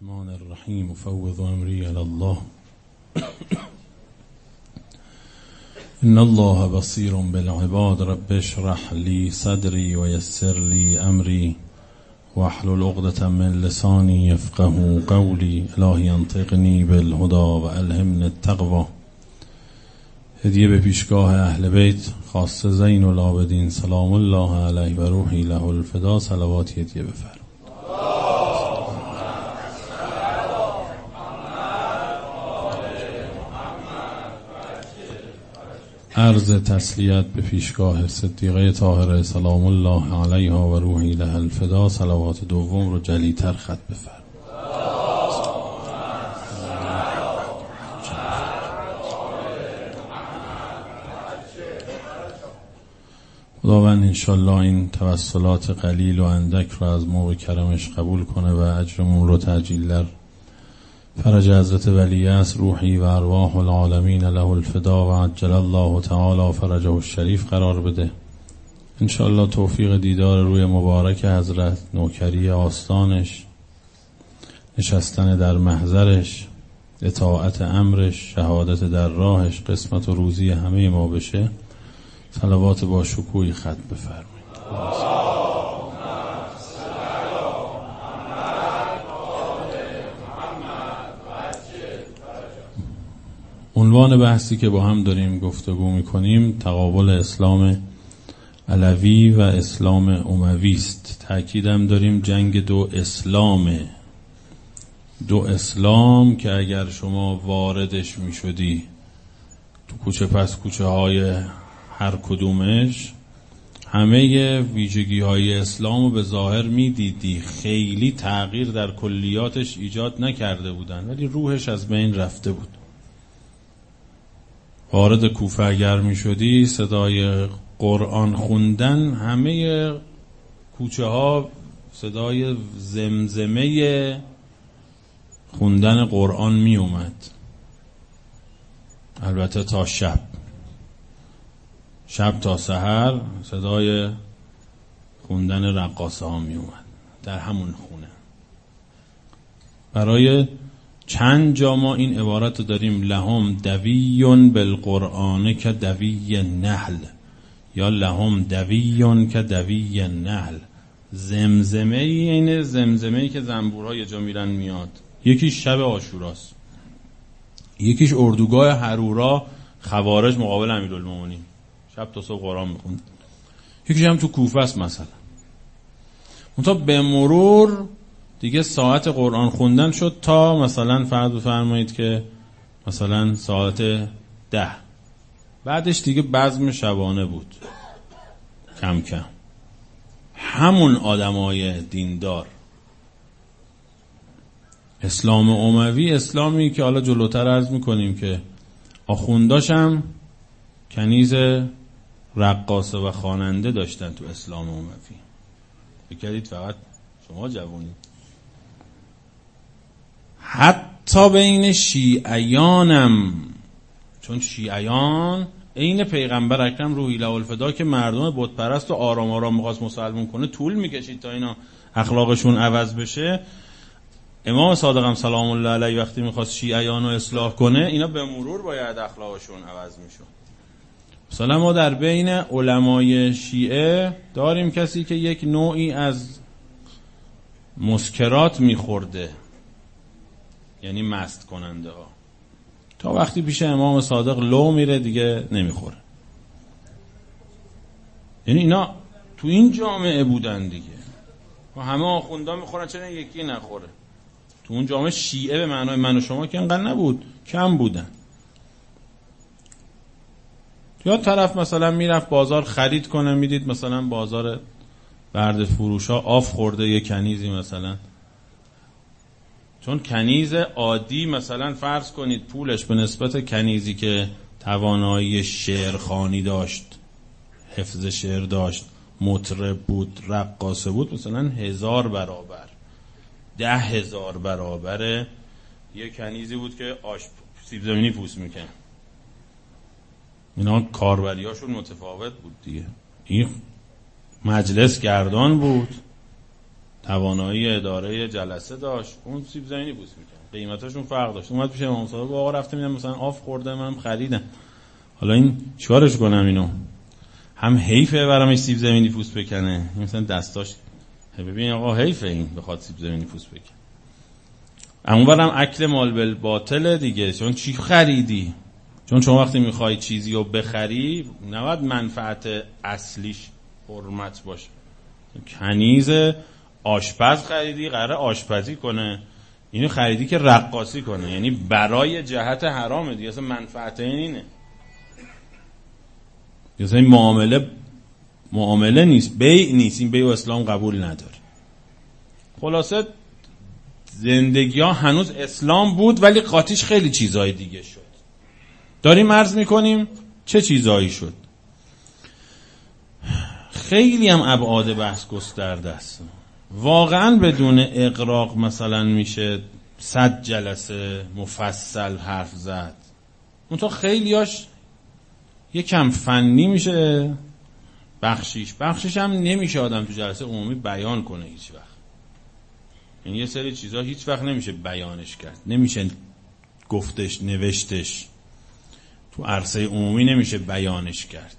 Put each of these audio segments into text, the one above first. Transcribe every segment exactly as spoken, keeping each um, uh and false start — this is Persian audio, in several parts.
الرحمن الرحیم افوض امری الی الله ان الله بصیر بالعباد رب اشرح لی صدری و یسر لی امری واحلل عقدة من لسانی یفقهوا قولی الهی انطقنی بالهدی و الهمنی التقوی. هدیه به پیشگاه اهل بیت خاصه زین العابدین سلام الله علیه و روحی له الفدا. صلوات هدیه بفرمایید. عرض تسلیت به پیشگاه صدیقه طاهره سلام الله علیها و روحی له الفدا. صلوات دوم رو جلیتر خط بفرمایید. خداوند انشالله این توسلات قلیل و اندک رو از موقع کرمش قبول کنه و اجرمون رو تعجیل در فرج حضرت ولی است روحی و ارواح العالمین له الفدا و عجل الله تعالی فرجه الشریف قرار بده. انشالله توفیق دیدار روی مبارک حضرت، نوکری آستانش، نشستن در محضرش، اطاعت امرش، شهادت در راهش، قسمت و روزی همه ما بشه. صلوات با شکوهی خط بفرمایید. عنوان بحثی که با هم داریم گفتگو میکنیم تقابل اسلام علوی و اسلام اموی است. تأکیدم داریم جنگ دو اسلامه، دو اسلام که اگر شما واردش میشدی تو کوچه پس کوچه های هر کدومش همه ویژگی های اسلام رو به ظاهر میدیدی، خیلی تغییر در کلیاتش ایجاد نکرده بودن ولی روحش از بین رفته بود. وارد کوفه اگر می شدی صدای قرآن خوندن همه کوچه ها صدای زمزمه خوندن قرآن می اومد، البته تا شب شب تا سحر صدای خوندن رقاصه ها می اومد در همون خونه. برای چند جا ما این عبارت داریم لهم دویون بالقرآن که دوی نحل یا لهم دویون که دوی نحل. زمزمه اینه زمزمه‌ای که زنبورها یه جا میرن میاد. یکیش شب عاشوراست، یکیش اردوگاه حرورا خوارج مقابل امیرالمومنین شب تا صبح قرآن میخوند، یکیش هم تو کوفه است مثلا. منتها به مرور دیگه ساعت قرآن خوندن شد تا مثلا فرض بفرمایید که مثلا ساعت ده، بعدش دیگه بزم شبانه بود کم کم. همون آدمای دیندار. اسلام اموی اسلامی که حالا جلوتر عرض میکنیم که آخونداشم کنیز رقاصه و خواننده داشتن تو اسلام اموی. بکردید فقط شما جوونید. حتی بین شیعیانم، چون شیعیان عین پیغمبر اکرم روحی له الفدا که مردم بت پرست و آرام آرام می‌خواست مسلمون کنه طول می‌کشید تا اینا اخلاقشون عوض بشه. امام صادق هم سلام الله علیه وقتی می‌خواست شیعیان رو اصلاح کنه اینا به مرور باید اخلاقشون عوض می‌شد. مثلا ما در بین علمای شیعه داریم کسی که یک نوعی از مسکرات می‌خورده، یعنی مست کننده ها، تا وقتی پیش امام صادق لو میره دیگه نمیخوره. یعنی اینا تو این جامعه بودن دیگه و همه آخوندا میخورن، چرا یکی نخوره؟ تو اون جامعه شیعه به معنای من و شما که انقدر نبود، کم بودن. یا طرف مثلا میرفت بازار خرید کنه، میدید مثلا بازار برد فروشا آف خورده یه کنیزی مثلا، چون کنیز عادی مثلا فرض کنید پولش به نسبت کنیزی که توانایی شعرخوانی داشت، حفظ شعر داشت، مطرب بود، رقاصه بود، مثلا هزار برابر ده هزار برابر یه کنیزی بود که آش سیب زمینی پوست میکنه. اینا کاربریاشون متفاوت بود دیگه. این مجلس گردان بود، توانایی اداره جلسه داشت، اون سیب زمینی پوست میکرد، قیمتاشون فرق داشت. اومد پیش امام صادق آقا رفته میدم مثلا آف خورده منم خریدم، حالا این چیکارش کنم؟ اینو هم حیفه برامش سیب زمینی پوست بکنه، مثلا دستاش ببین آقا حیفه این بخواد سیب زمینی پوست بکنه. اونورم اکل مال بالباطل دیگه، چون چی خریدی؟ چون شما وقتی میخوای چیزی رو بخری نباید منفعت اصلیش حرمت باشه. کنیز آشپز خریدی قراره آشپزی کنه، اینو خریدی که رقاصی کنه، یعنی برای جهت حرامه دیگه، اصلا منفعت این اینه، اصلا این معامله معامله نیست، بیع نیست، این بیع و اسلام قبول نداره. خلاصه زندگی ها هنوز اسلام بود ولی قاطیش خیلی چیزهای دیگه شد. داریم عرض میکنیم چه چیزهایی شد. خیلی هم ابعاد بحث گسترده است. واقعا بدون اغراق مثلا میشه صد جلسه مفصل حرف زد، اون تا خیلیاش یکم فنی میشه، بخشیش بخشیش هم نمیشه آدم تو جلسه عمومی بیان کنه هیچ وقت. یعنی یه سری چیزها هیچ وقت نمیشه بیانش کرد، نمیشه گفتش، نوشتش، تو عرصه عمومی نمیشه بیانش کرد.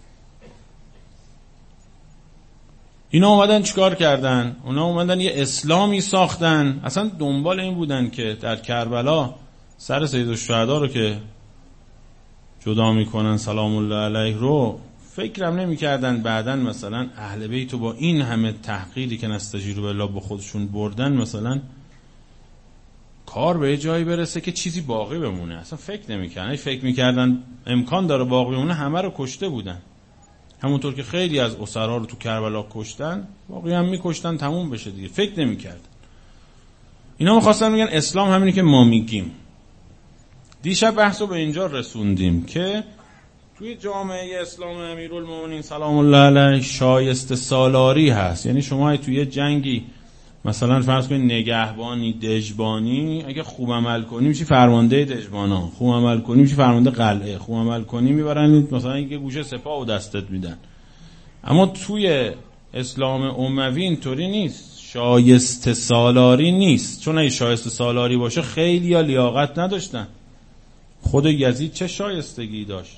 اینا اومدن چیکار کردن؟ اونا اومدن یه اسلامی ساختن، اصلا دنبال این بودن که در کربلا سر سید الشهدا رو که جدا میکنن سلام الله علیه رو، فکرم نمی کردن بعدن مثلا اهل بیت رو با این همه تحقیری که نستجیروا بالله به خودشون بردن مثلا کار به جایی برسه که چیزی باقی بمونه. اصلا فکر نمی کردن. فکر می کردن امکان داره باقی بمونه همه رو کشته بودن، همونطور که خیلی از اسرا رو تو کربلا کشتن باقی هم می کشتن تموم بشه دیگه. فکر نمی کردن. اینا می‌خواستن میگن اسلام همینی که ما میگیم. دیشب بحثو به اینجا رسوندیم که توی جامعه اسلام امیرالمومنین سلام الله علیه شایسته سالاری هست. یعنی شما توی جنگی مثلا فرض کنید نگهبانی دژبانی، اگه خوب عمل کنی میشی فرمانده دژبانا، خوب عمل کنی میشی فرمانده قلعه، خوب عمل کنی میبرن مثلا یه گوشه سپاه و دستت میدن. اما توی اسلام اموی اینطوری نیست، شایسته سالاری نیست. چون اگه شایسته سالاری باشه خیلی ها لیاقت نداشتن. خود یزید چه شایستگی داشت؟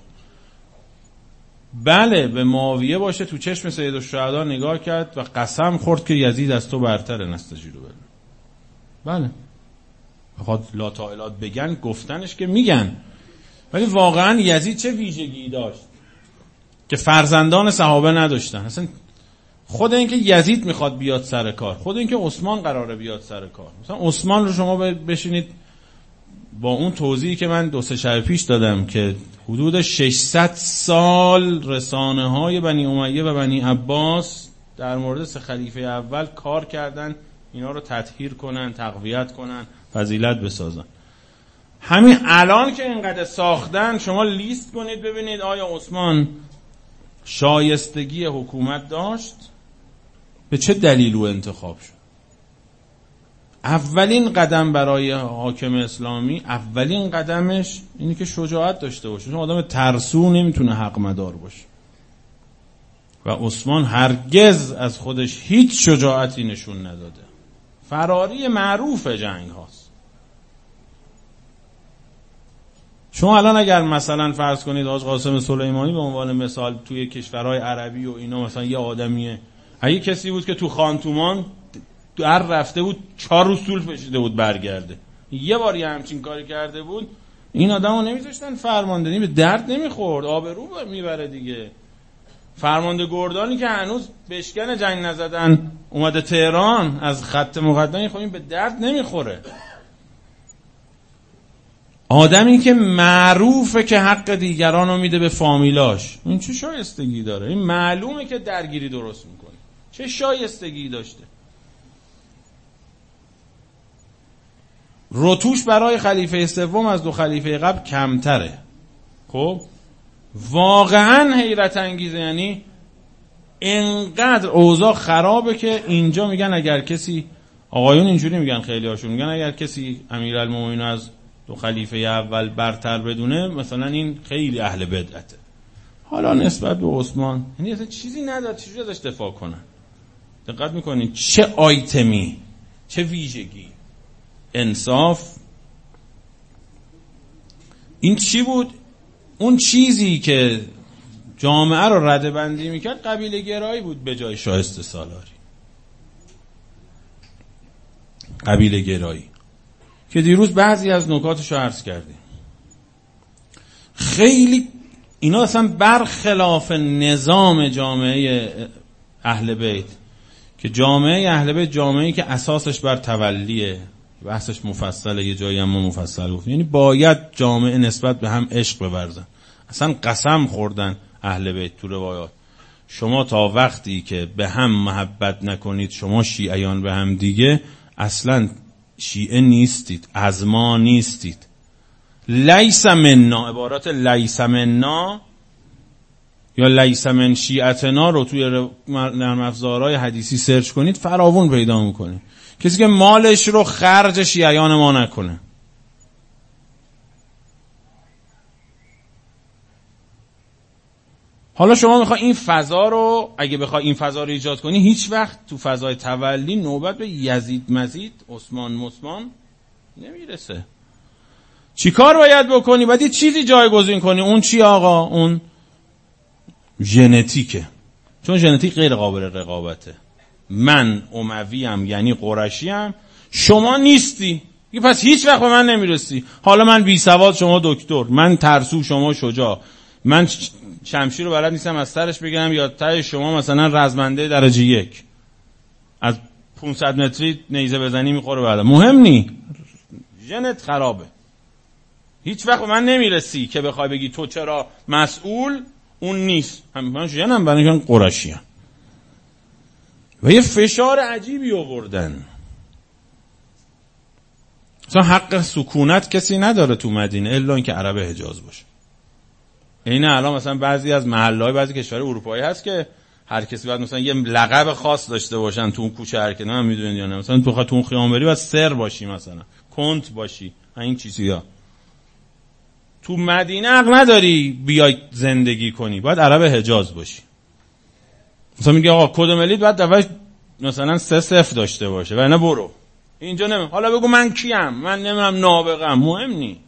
بله به معاویه باشه تو چشم سید الشهدا نگاه کرد و قسم خورد که یزید از تو برتره نستجیروا بالله. بله بخواد لا تائلات بگن گفتنش که میگن، ولی واقعا یزید چه ویژگی داشت که فرزندان صحابه نداشتن؟ اصلا خود این که یزید میخواد بیاد سر کار، خود این که عثمان قراره بیاد سر کار. مثلا عثمان رو شما بشینید با اون توضیحی که من دو سه شب پیش دادم که حدود ششصد سال رسانه های بنی امیه و بنی عباس در مورد سه خلیفه اول کار کردن اینا رو تطهیر کنن، تقویت کنن، فضیلت بسازن. همین الان که اینقدر ساختن شما لیست کنید ببینید آیا عثمان شایستگی حکومت داشت؟ به چه دلیل او انتخاب شد؟ اولین قدم برای حاکم اسلامی، اولین قدمش اینه که شجاعت داشته باشه. چون آدم ترسو نمیتونه حق مدار باشه و عثمان هرگز از خودش هیچ شجاعتی نشون نداده. فراری معروف جنگ هاست. شما الان اگر مثلا فرض کنید حاج قاسم سلیمانی به عنوان مثال توی کشورهای عربی و اینا مثلا یه آدمیه، اگه کسی بود که تو خانتومان در رفته بود چهار روز طول کشیده بود برگرده، یه بار یه همچین کاری کرده بود، این آدمو نمیذاشتن فرماندهی، به درد نمیخورد، آبرو میبره دیگه. فرمانده گردانی که هنوز بشکن جنگ نزدن اومده تهران از خط مقدمی، خب این به درد نمیخوره. آدمی که معروفه که حق دیگرانو میده به فامیلاش، این چه شایستگی داره؟ این معلومه که درگیری درست میکنه. چه شایستگی داشته؟ رتوش برای خلیفه سوم از دو خلیفه قبل کمتره. خب واقعا حیرت انگیزه، یعنی اینقدر اوضاع خرابه که اینجا میگن اگر کسی، آقایون اینجوری میگن، خیلی هاشون میگن اگر کسی امیرالمومنین از دو خلیفه اول برتر بدونه مثلا این خیلی اهل بدعته. حالا نسبت به عثمان یعنی اصلا چیزی نداد، چجوری ازش دفاع کنن؟ دقت میکنید چه آیتمی، چه ویژگی، انصاف. این چی بود؟ اون چیزی که جامعه رو رده بندی میکرد قبیله گرایی بود به جای شایسته سالاری. قبیله گرایی که دیروز بعضی از نکاتش رو عرض کردیم. خیلی اینا اصلا برخلاف نظام جامعه اهل بیت که جامعه اهل بیت جامعه‌ای که اساسش بر تولیه، بحثش مفصله، یه جایی هم ما مفصل گفتیم، یعنی باید جامعه نسبت به هم عشق بورزن. اصلا قسم خوردن اهل بیت تو روایات شما تا وقتی که به هم محبت نکنید شما شیعیان به هم دیگه اصلا شیعه نیستید، از ما نیستید. لیس منا، عبارات لیس منا یا لیس من شیعتنا رو توی نرم افزارهای حدیثی سرچ کنید فراوون پیدا میکنید. کسی که مالش رو خرج شیعیان ما نکنه. حالا شما میخوای این فضا رو، اگه بخوای این فضا رو ایجاد کنی، هیچ وقت تو فضای تولی نوبت به یزید مزید، عثمان مسمان نمیرسه. چی کار باید بکنی؟ باید یه چیزی جایگزین کنی. اون چی آقا؟ اون ژنتیکه. چون ژنتیک غیر قابل رقابته. من امویم یعنی قرشیم، شما نیستی، پس هیچ وقت به من نمیرسی. حالا من بی سواد شما دکتر، من ترسو شما شجاع، من شمشیر رو بلد نیستم از سرش بگیرم یا ته شما مثلا رزمنده درجه یک از پانصد متری نیزه بزنی میخوره بالا. مهم نی، ژنت خرابه، هیچ وقت به من نمیرسی که بخوای بگی تو چرا مسئول، اون نیست. من ژنم برای اینکه قرشیم. و یه فشار عجیبی آوردن. مثلا حق سکونت کسی نداره تو مدینه الا اینکه عرب حجاز باشه. اینه الان مثلا بعضی از محله‌های بعضی کشورهای اروپایی هست که هر کسی باید مثلا یه لقب خاص داشته باشن تو اون کوچه هر کنه، من میدونید یا نه، مثلا تو خاطر اون خیابون بری باید سر باشی، مثلا کنت باشی، این چیزیا. تو مدینه حق نداری بیای زندگی کنی، باید عرب حجاز باشی. مثلا میگه آقا کد ملی باید دفعه مثلا سه صفر داشته باشه و نه برو اینجا نمی. حالا بگو من کیم، من نمیدونم نابغم، مهم نی.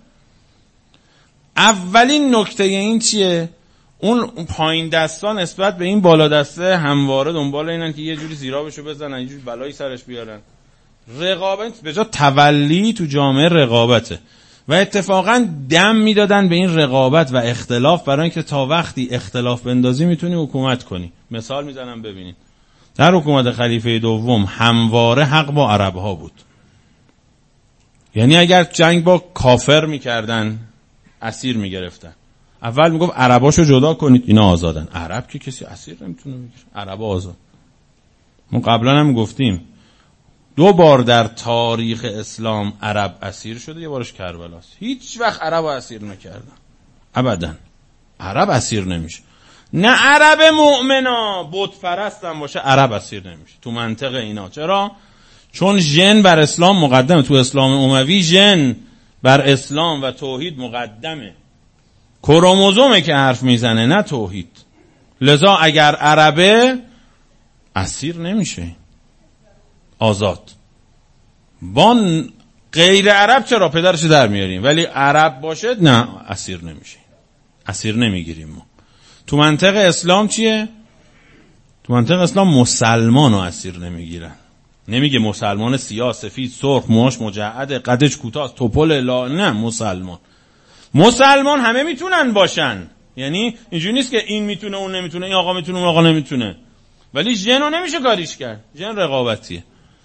اولین نکته این چیه؟ اون پایین دستان نسبت به این بالا دسته همواره دنبال اینن که یه جوری زیرابشو بزنن، یه جوری بلایی سرش بیارن. رقابت به جا تولی تو جامعه رقابته و اتفاقا دم میدادن به این رقابت و اختلاف برای اینکه تا وقتی اختلاف بندازی میتونی حکومت کنی. مثال میزنم ببینید. در حکومت خلیفه دوم همواره حق با عرب ها بود. یعنی اگر جنگ با کافر میکردن اسیر میگرفتن، اول میگفت عرباشو جدا کنید، اینا آزادن. عرب که کسی اسیر نمیتونه بگیره، عرب آزاد. ما قبلا هم گفتیم دو بار در تاریخ اسلام عرب اسیر شده، یه بارش کربلاست. هیچ وقت عرب اسیر نکردن، ابدا. عرب اسیر نمیشه. نه عرب مؤمنا بت پرستم باشه عرب اسیر نمیشه تو منطق اینا. چرا؟ چون ژن بر اسلام مقدمه. تو اسلام اموی ژن بر اسلام و توحید مقدمه. کروموزومه که حرف میزنه، نه توحید. لذا اگر عربه اسیر نمیشه، آزاد. با غیر عرب چرا پدرش در میاریم، ولی عرب باشه نه اسیر نمیشه، اسیر نمیگیریم ما. تو منطق اسلام چیه؟ تو منطق اسلام مسلمان رو اسیر نمیگیرن. نمیگه مسلمان سیاه سفید سرخ موهاش مجعد قدش کوتاه توپل لا، نه، مسلمان. مسلمان همه میتونن باشن، یعنی اینجوری نیست که این میتونه اون نمیتونه، این آقا میتونه اون آقا نمیتونه. ولی ژن رو نمیشه کاریش کرد، ژن رقابتیه.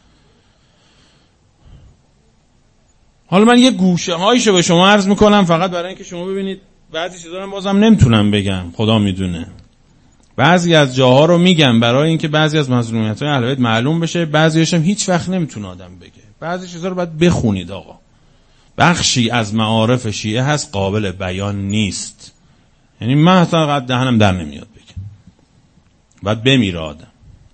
حالا من یه گوشه هایشو به شما عرض میکنم فقط برای اینکه شما ببینید. بعضی چیزا رو بازم نمیتونم بگم، خدا میدونه. بعضی از جاها رو میگم برای اینکه بعضی از مظلومیت‌های اهل بیت معلوم بشه، بعضیش هم هیچ وقت نمیتونه آدم بگه. بعضی چیزا رو باید بخونید آقا. بخشی از معارف شیعه هست قابل بیان نیست، یعنی من اصلا قد دهنم در نمیاد بگم، باید بمیره آدم.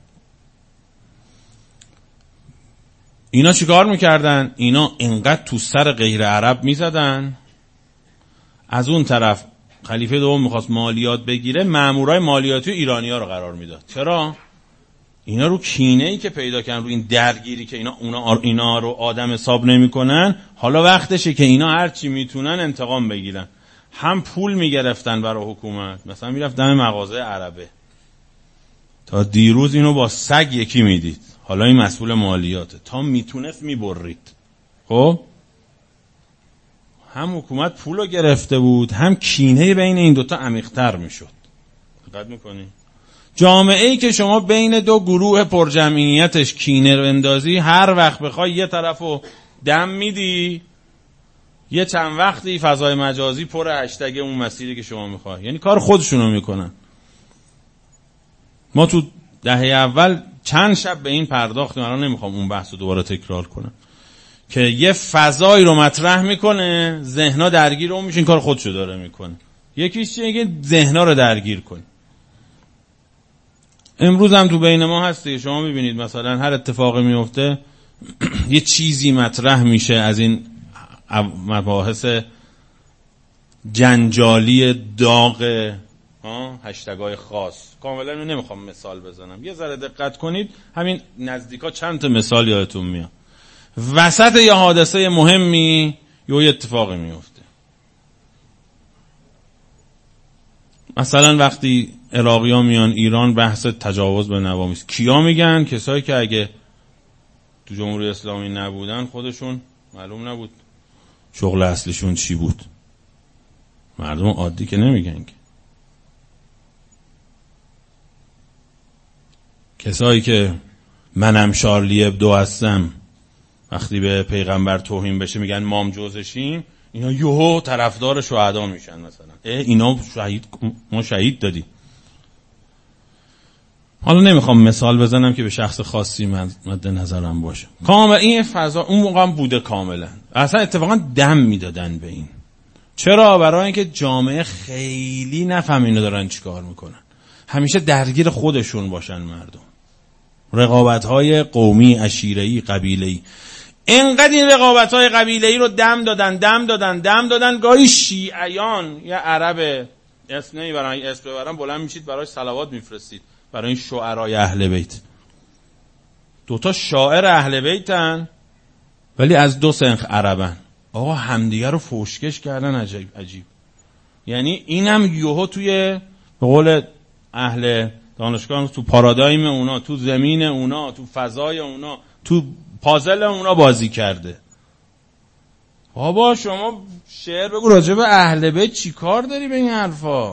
اینا چیکار میکردن؟ اینا اینقدر تو سر غیر عرب میزدن. از اون طرف خلیفه دوم میخواست مالیات بگیره، مامورای مالیاتی ایرانی ها رو قرار میداد. چرا؟ اینا رو کینه‌ای که پیدا کردن، رو این درگیری که اینا اونا اینا رو آدم حساب نمی‌کنن، حالا وقتشه که اینا هر چی میتونن انتقام بگیرن. هم پول میگرفتن برای حکومت، مثلا میرفت دم مغازه عربه، تا دیروز اینو با سگ یکی میدید، حالا این مسئول مالیاته، تا میتونست میبرید. خب هم حکومت پولو گرفته بود، هم کینه بین این دوتا عمیق‌تر میشد. دقت میکنی؟ جامعه ای که شما بین دو گروه پرجمعیتش کینه رو اندازی، هر وقت بخوای یه طرفو دم میدی، یه چند وقتی فضای مجازی پر هشتگ اون مسیری که شما میخوای، یعنی کار خودشونو میکنن. ما تو دهه اول چند شب به این پرداختیم، الان نمیخوام اون بحث رو دوباره تکرار کنم، که یه فضایی رو مطرح میکنه، ذهن‌ها درگیر اون میشین، کار خودشو داره میکنه. یکیش چیه که ذهن‌ها رو درگیر کنه. امروز هم تو بین ما هستی، شما میبینید مثلا هر اتفاقی میفته یه چیزی مطرح میشه از این مباحث جنجالی داغ هشتگای خاص. کاملا رو نمیخوام مثال بزنم، یه ذره دقت کنید، همین نزدیکا چند تا مثال یادتون میاد. وسط یه حادثه مهمی یه اتفاقی میفته. مثلا وقتی عراقی ها میان ایران، بحث تجاوز به نوامیس، کیا میگن؟ کسایی که اگه تو جمهوری اسلامی نبودن خودشون معلوم نبود شغل اصلیشون چی بود. مردم عادی که نمیگن که. کسایی که منم شارلی ابدو هستم، وقتی به پیغمبر توهین بشه میگن مام جوزشیم، اینا یهو طرفدار شهدا میشن. مثلا اینا شهید، ما شهید دادیم. حالا نمیخوام مثال بزنم که به شخص خاصی مد نظرم باشه. کاملا این فضا اون موقع هم بوده کاملا. اصلا اتفاقا دم میدادن به این. چرا؟ برای اینکه جامعه خیلی نفهم اینو دارن چیکار میکنن. همیشه درگیر خودشون باشن مردم. رقابت‌های قومی، عشیره‌ای، قبیله‌ای. اینقدر این رقابت‌های قبیله‌ای رو دم دادن، دم دادن، دم دادن. گاهی شیعیان یا عرب اسم نمیبرن، اسم ببرن بلند میشید براش صلوات میفرستید، برای این شعرای اهل بیت. دوتا شاعر اهل بیتن ولی از دو سنخ عربن. آقا همدیگه رو فوشکش کردن. عجیب عجیب. یعنی اینم یوهو توی به قول اهل دانشگاه تو پارادایم اونا، تو زمین اونا، تو فضای اونا، تو پازل اونا بازی کرده. بابا شما شعر بگو راجع به اهل بیت چی کار داری به این حرفا؟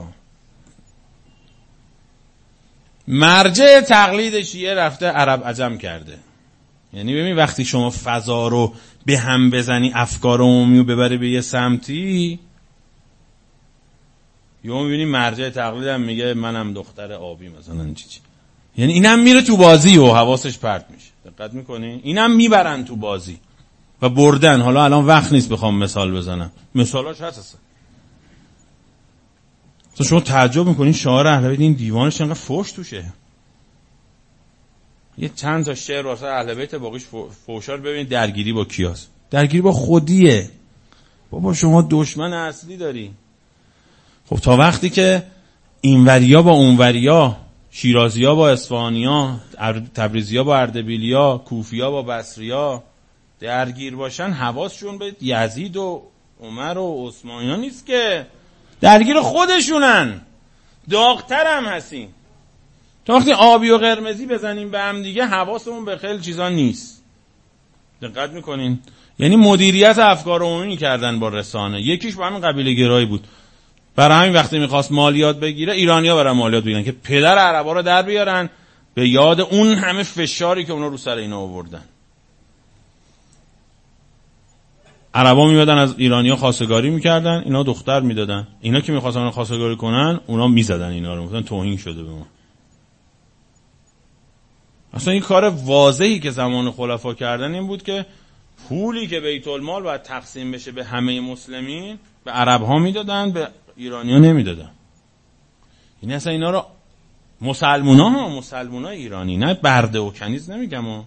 مرجع تقلید شیعه رفته عرب عجم کرده. یعنی ببین وقتی شما فضا رو به هم بزنی، افکار عمومی رو ببری به یه سمتی، یهو میبینی مرجع تقلید هم میگه منم دختر آبی مثلا چی چی. یعنی اینم میره تو بازی و حواسش پرت میشه. دقت میکنی؟ اینم میبرن تو بازی و بردن. حالا الان وقت نیست بخوام مثال بزنم، مثالاش هست اصلا. تو شما تعجب میکنین شاعر اهل بیت این دیوانش انقدر فوش توشه. یه چند تا شعر واسه اهل بیت، باقیش فوشار. ببینید درگیری با کیاست؟ درگیری با خودیه. بابا شما دشمن اصلی داری. خب تا وقتی که اینوریا با اونوریا، شیرازیا با اصفهانیا، تبریزیا با اردبیلیا، کوفیا با بصریا درگیر باشن، حواسشون به یزید و عمر و عثمان اینا نیست که، درگیر خودشونن. داغ‌تر هم هستیم. تا وقتی آبی و قرمزی بزنیم به هم دیگه، حواسمون به خیلی چیزا نیست. دقت میکنین؟ یعنی مدیریت افکار عمومی کردن با رسانه. یکیش با همین قبیله گرایی بود. برای همین وقتی میخواست مالیات بگیره، ایرانی‌ها برای مالیات بگیرن که پدر عربا رو در بیارن، به یاد اون همه فشاری که اونا رو سر اینا آوردن. عربا میادن از ایرانی‌ها خواستگاری میکردن، اینا دختر میدادن. اینا که میخواستن اونا خواستگاری کنن، اونا میزدن اینا رو، میگفتن توهین شده به ما. اصلا این کار واضحی که زمان خلفا کردن این بود که پولی که بیت المال باید تقسیم بشه به همه مسلمین، به عرب ها میدادن، به ایرانی ها نمیدادن. این اصلا اینا رو مسلمون ها مسلمون ها ایرانی، نه برده و کنیز نمیگم ها.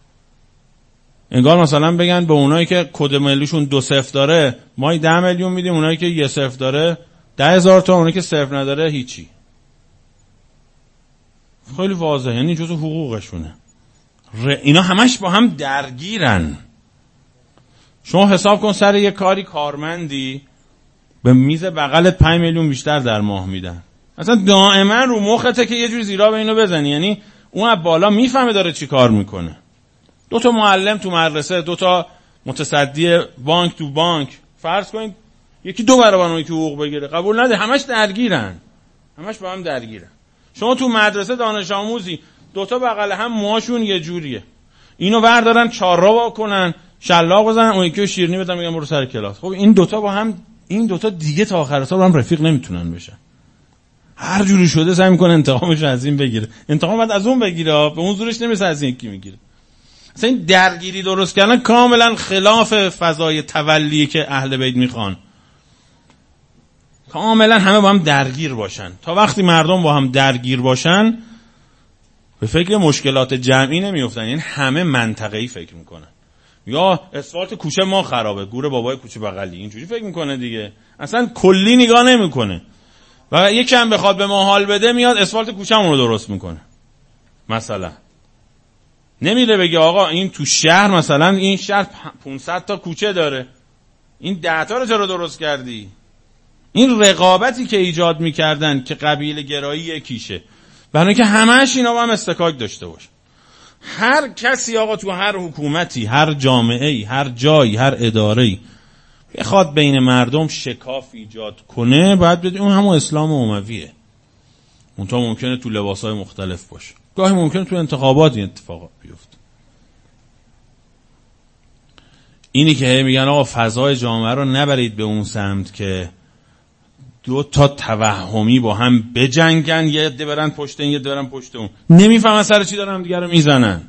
انگار مثلا بگن به اونایی که کد ملیشون دو صفر داره ما ده میلیون میدیم، اونایی که یه صفر داره ده هزار تا، اونایی که صفر نداره هیچی. خیلی واضحه، یعنی جزء حقوقشونه. اینا همش با هم درگیرن. شما حساب کن سر یه کاری کارمندی به میز بغلت پنج میلیون بیشتر در ماه میدن، اصلا دائما رو مخته که یه جوری زیرا به اینو بزنی، یعنی اون از بالا میفهمه داره چی کار میکنه. دو تا معلم تو مدرسه، دو تا متصدی بانک تو بانک، فرض کنید یکی دو برابر اون که حقوق بگیره، قبول نده، همش درگیرن، همش با هم درگیرن. شما تو مدرسه دانش آموزی دو تا بغل هم موهاشون یه جوریه، اینو بردارن چهارراه واکنن، شلاق بزنن، اون یکی رو شیرینی بدن میگن برو سر کلاس. خب این دوتا با هم، این دوتا دیگه تا آخر سال هم رفیق نمیتونن بشن. هر جوری شده سعی میکنه انتقامش از این بگیره، انتقام بعد از اون بگیره، به اون زورش نمیشه از این یکی میگیره. اصلا این درگیری درست کردن کاملا خلاف فضای تولیه که اهل بیت میخوان. کاملا همه با هم درگیر باشن. تا وقتی مردم با هم درگیر باشن به فکر مشکلات جمعی نمیافتن، یعنی همه منطقه‌ای فکر میکنن. یا اسفالت کوچه ما خرابه، گور بابای کوچه بغلی، اینجوری فکر میکنه دیگه، اصلا کلی نگاه نمیکنه. و یکی هم بخواد به ما حال بده میاد اسفالت کوچه‌مون رو درست میکنه. مثلا نمیره بگه آقا این تو شهر، مثلا این شهر پانصد تا کوچه داره، این ده تا رو چرا درست کردی؟ این رقابتی که ایجاد میکردن که قبیله گرایی یکیشه، برای اینکه همه‌اش اینا با هم استکاک داشته باشه. هر کسی آقا تو هر حکومتی، هر جامعه‌ای، هر جایی، هر اداره‌ای بخواد بین مردم شکاف ایجاد کنه، باید بدونیم اون همون اسلام امویه. اونطور ممکنه تو لباسای مختلف باشه، گاهی ممکنه تو انتخابات این اتفاقات بیفته. اینی که هی میگن آقا فضای جامعه رو نبرید به اون سمت که دو تا توهمی با هم بجنگن، یه عده برن پشت این، یه عده برن پشت اون، نمیفهمن سر چی دارن دیگه رو میزنن.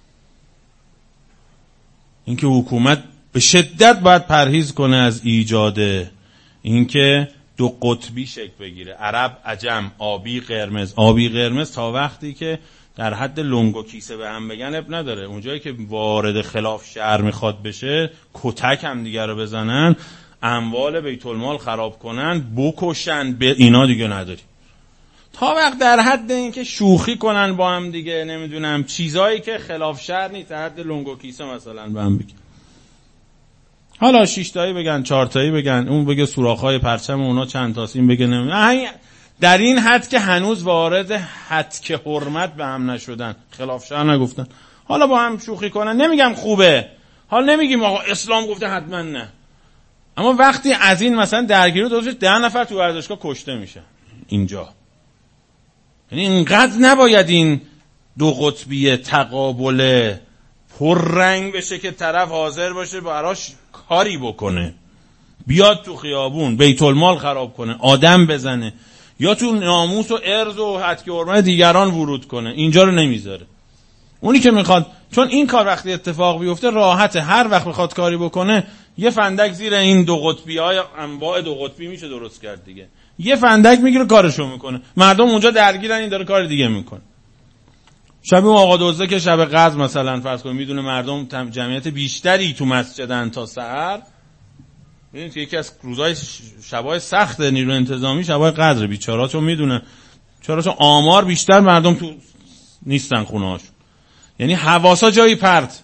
اینکه حکومت به شدت باید پرهیز کنه از ایجاد اینکه دو قطبی شکل بگیره، عرب عجم، آبی قرمز. آبی قرمز تا وقتی که در حد لنگ و کیسه به هم بگن اب نداره، اونجایی که وارد خلاف شهر میخواد بشه، کتک هم دیگه رو بزنن، اموال بیت المال خراب کنن، بکشن، به اینا دیگه نداری. تا وقت در حد این که شوخی کنن با هم دیگه، نمیدونم چیزایی که خلاف شهر نیست، در حد لنگ و کیسه مثلا به هم بگن، حالا شش تایی بگن، چهار تایی بگن، اون بگه سوراخ‌های پرچم اونا چند تاست، این بگه نمیدونم، در این حد که هنوز وارد حد که حرمت به هم نشدن، خلاف شهر نگفتن، حالا با هم شوخی کنن. نمیگم خوبه، حالا نمیگیم آقا اسلام گفته حتما نه، اما وقتی از این مثلا درگیری درست ده نفر تو ورزشگاه کشته میشه اینجا، یعنی اینقدر نباید این دو قطبی تقابل پررنگ بشه که طرف حاضر باشه براش کاری بکنه، بیاد تو خیابون بیت المال خراب کنه، آدم بزنه، یا تو ناموس و ارض و حد که حرمت دیگران ورود کنه. اینجا رو نمیذاره. اونی که میخواد، چون این کار وقتی اتفاق بیفته راحته، هر وقت بخواد کاری بکنه یه فندک زیر این دو قطبی های انواع دو قطبی میشه درست کرد دیگه، یه فندک میگیره کارشو میکنه، مردم اونجا درگیرن، این داره کار دیگه میکنه. شب آقا دوزه که شب قدر مثلا فرض کنید میدونه مردم جمعیت بیشتری تو مسجدن تا سحر، ببینید که یکی از روزهای شبای سخت نیروی انتظامی شبای قدر، بیچاره‌ها چون میدونن، چرا چون آمار بیشتر مردم تو نیستن خونه‌هاشون، یعنی حواسا جایی پرت.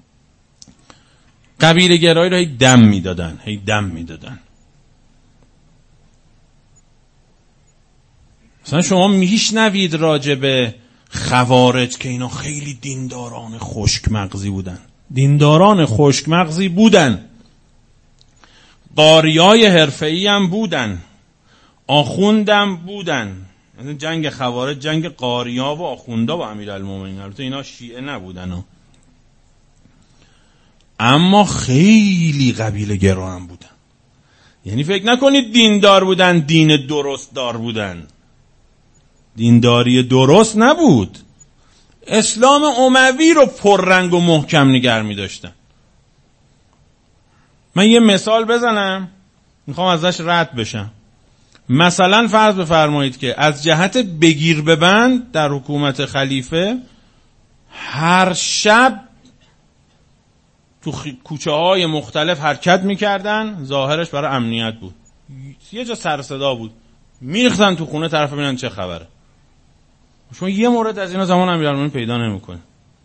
قبیله گرایی رو هی دم میدادن، هی دم میدادن. مثلا شما میشنوید راجع به خوارج که اینا خیلی دینداران خشک مغزی بودن، دینداران خشک مغزی بودن، قاریای حرفه‌ای هم بودن، آخوندم بودن. مثلا جنگ خوارج جنگ قاریا و آخوندا با امیرالمومنین، البته اینا شیعه نبودن ها. اما خیلی قبیله گرا هم بودن. یعنی فکر نکنید دیندار بودن، دین درست دار بودن، دینداری درست نبود، اسلام اموی رو پررنگ و محکم نگر می داشتن. من یه مثال بزنم میخوام ازش رد بشم. مثلا فرض بفرمایید که از جهت بگیر ببند در حکومت خلیفه هر شب تو کوچه های مختلف حرکت میکردن، ظاهرش برای امنیت بود، یه جا سر صدا بود، میریختن تو خونه طرف ببینن چه خبره. شما یه مورد از اینا زمان امیرالمومنین پیدا نمی‌کنید.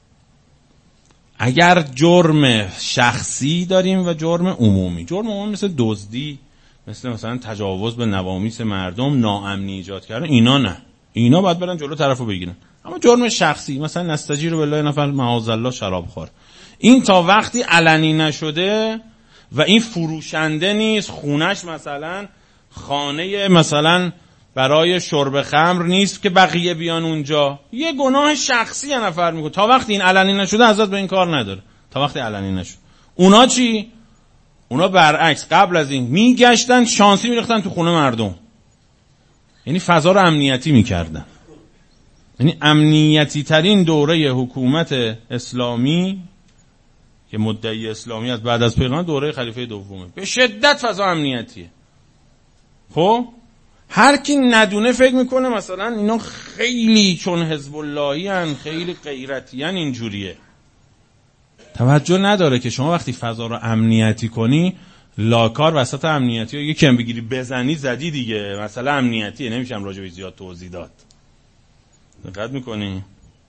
اگر جرم شخصی داریم و جرم عمومی، جرم عمومی مثل دزدی، مثل مثلا تجاوز به نوامیس مردم، ناامنی ایجاد کردن، اینا نه، اینا باید برن جلو طرفو بگیرن. اما جرم شخصی مثلا نستجیر بالله نفر معاذالله شرابخوار، این تا وقتی علنی نشده و این فروشنده نیست، خونش مثلا خانه مثلا برای شرب خمر نیست که بقیه بیان اونجا، یه گناه شخصی یه نفر میکنه، تا وقتی این علنی نشده ازت به این کار نداره، تا وقتی علنی نشد. اونا چی؟ اونا برعکس قبل از این میگشتن شانسی میریختن تو خونه مردم، یعنی فضا رو امنیتی میکردن. یعنی امنیتی ترین دوره حکومت اسلامی که مدعی اسلامی از بعد از پیغمبر دوره خلیفه دومه، به شدت فضا امنیتیه. خب هر کی ندونه فکر میکنه مثلا اینا خیلی چون حزب اللهی هن، خیلی غیرتی هن، اینجوریه. توجه نداره که شما وقتی فضا رو امنیتی کنی، لاکار وسط امنیتی رو یکی هم بگیری بزنی زدی دیگه، مثلا امنیتیه، نمیشم راجع به زیاد توضیح داد. دقت میکنی؟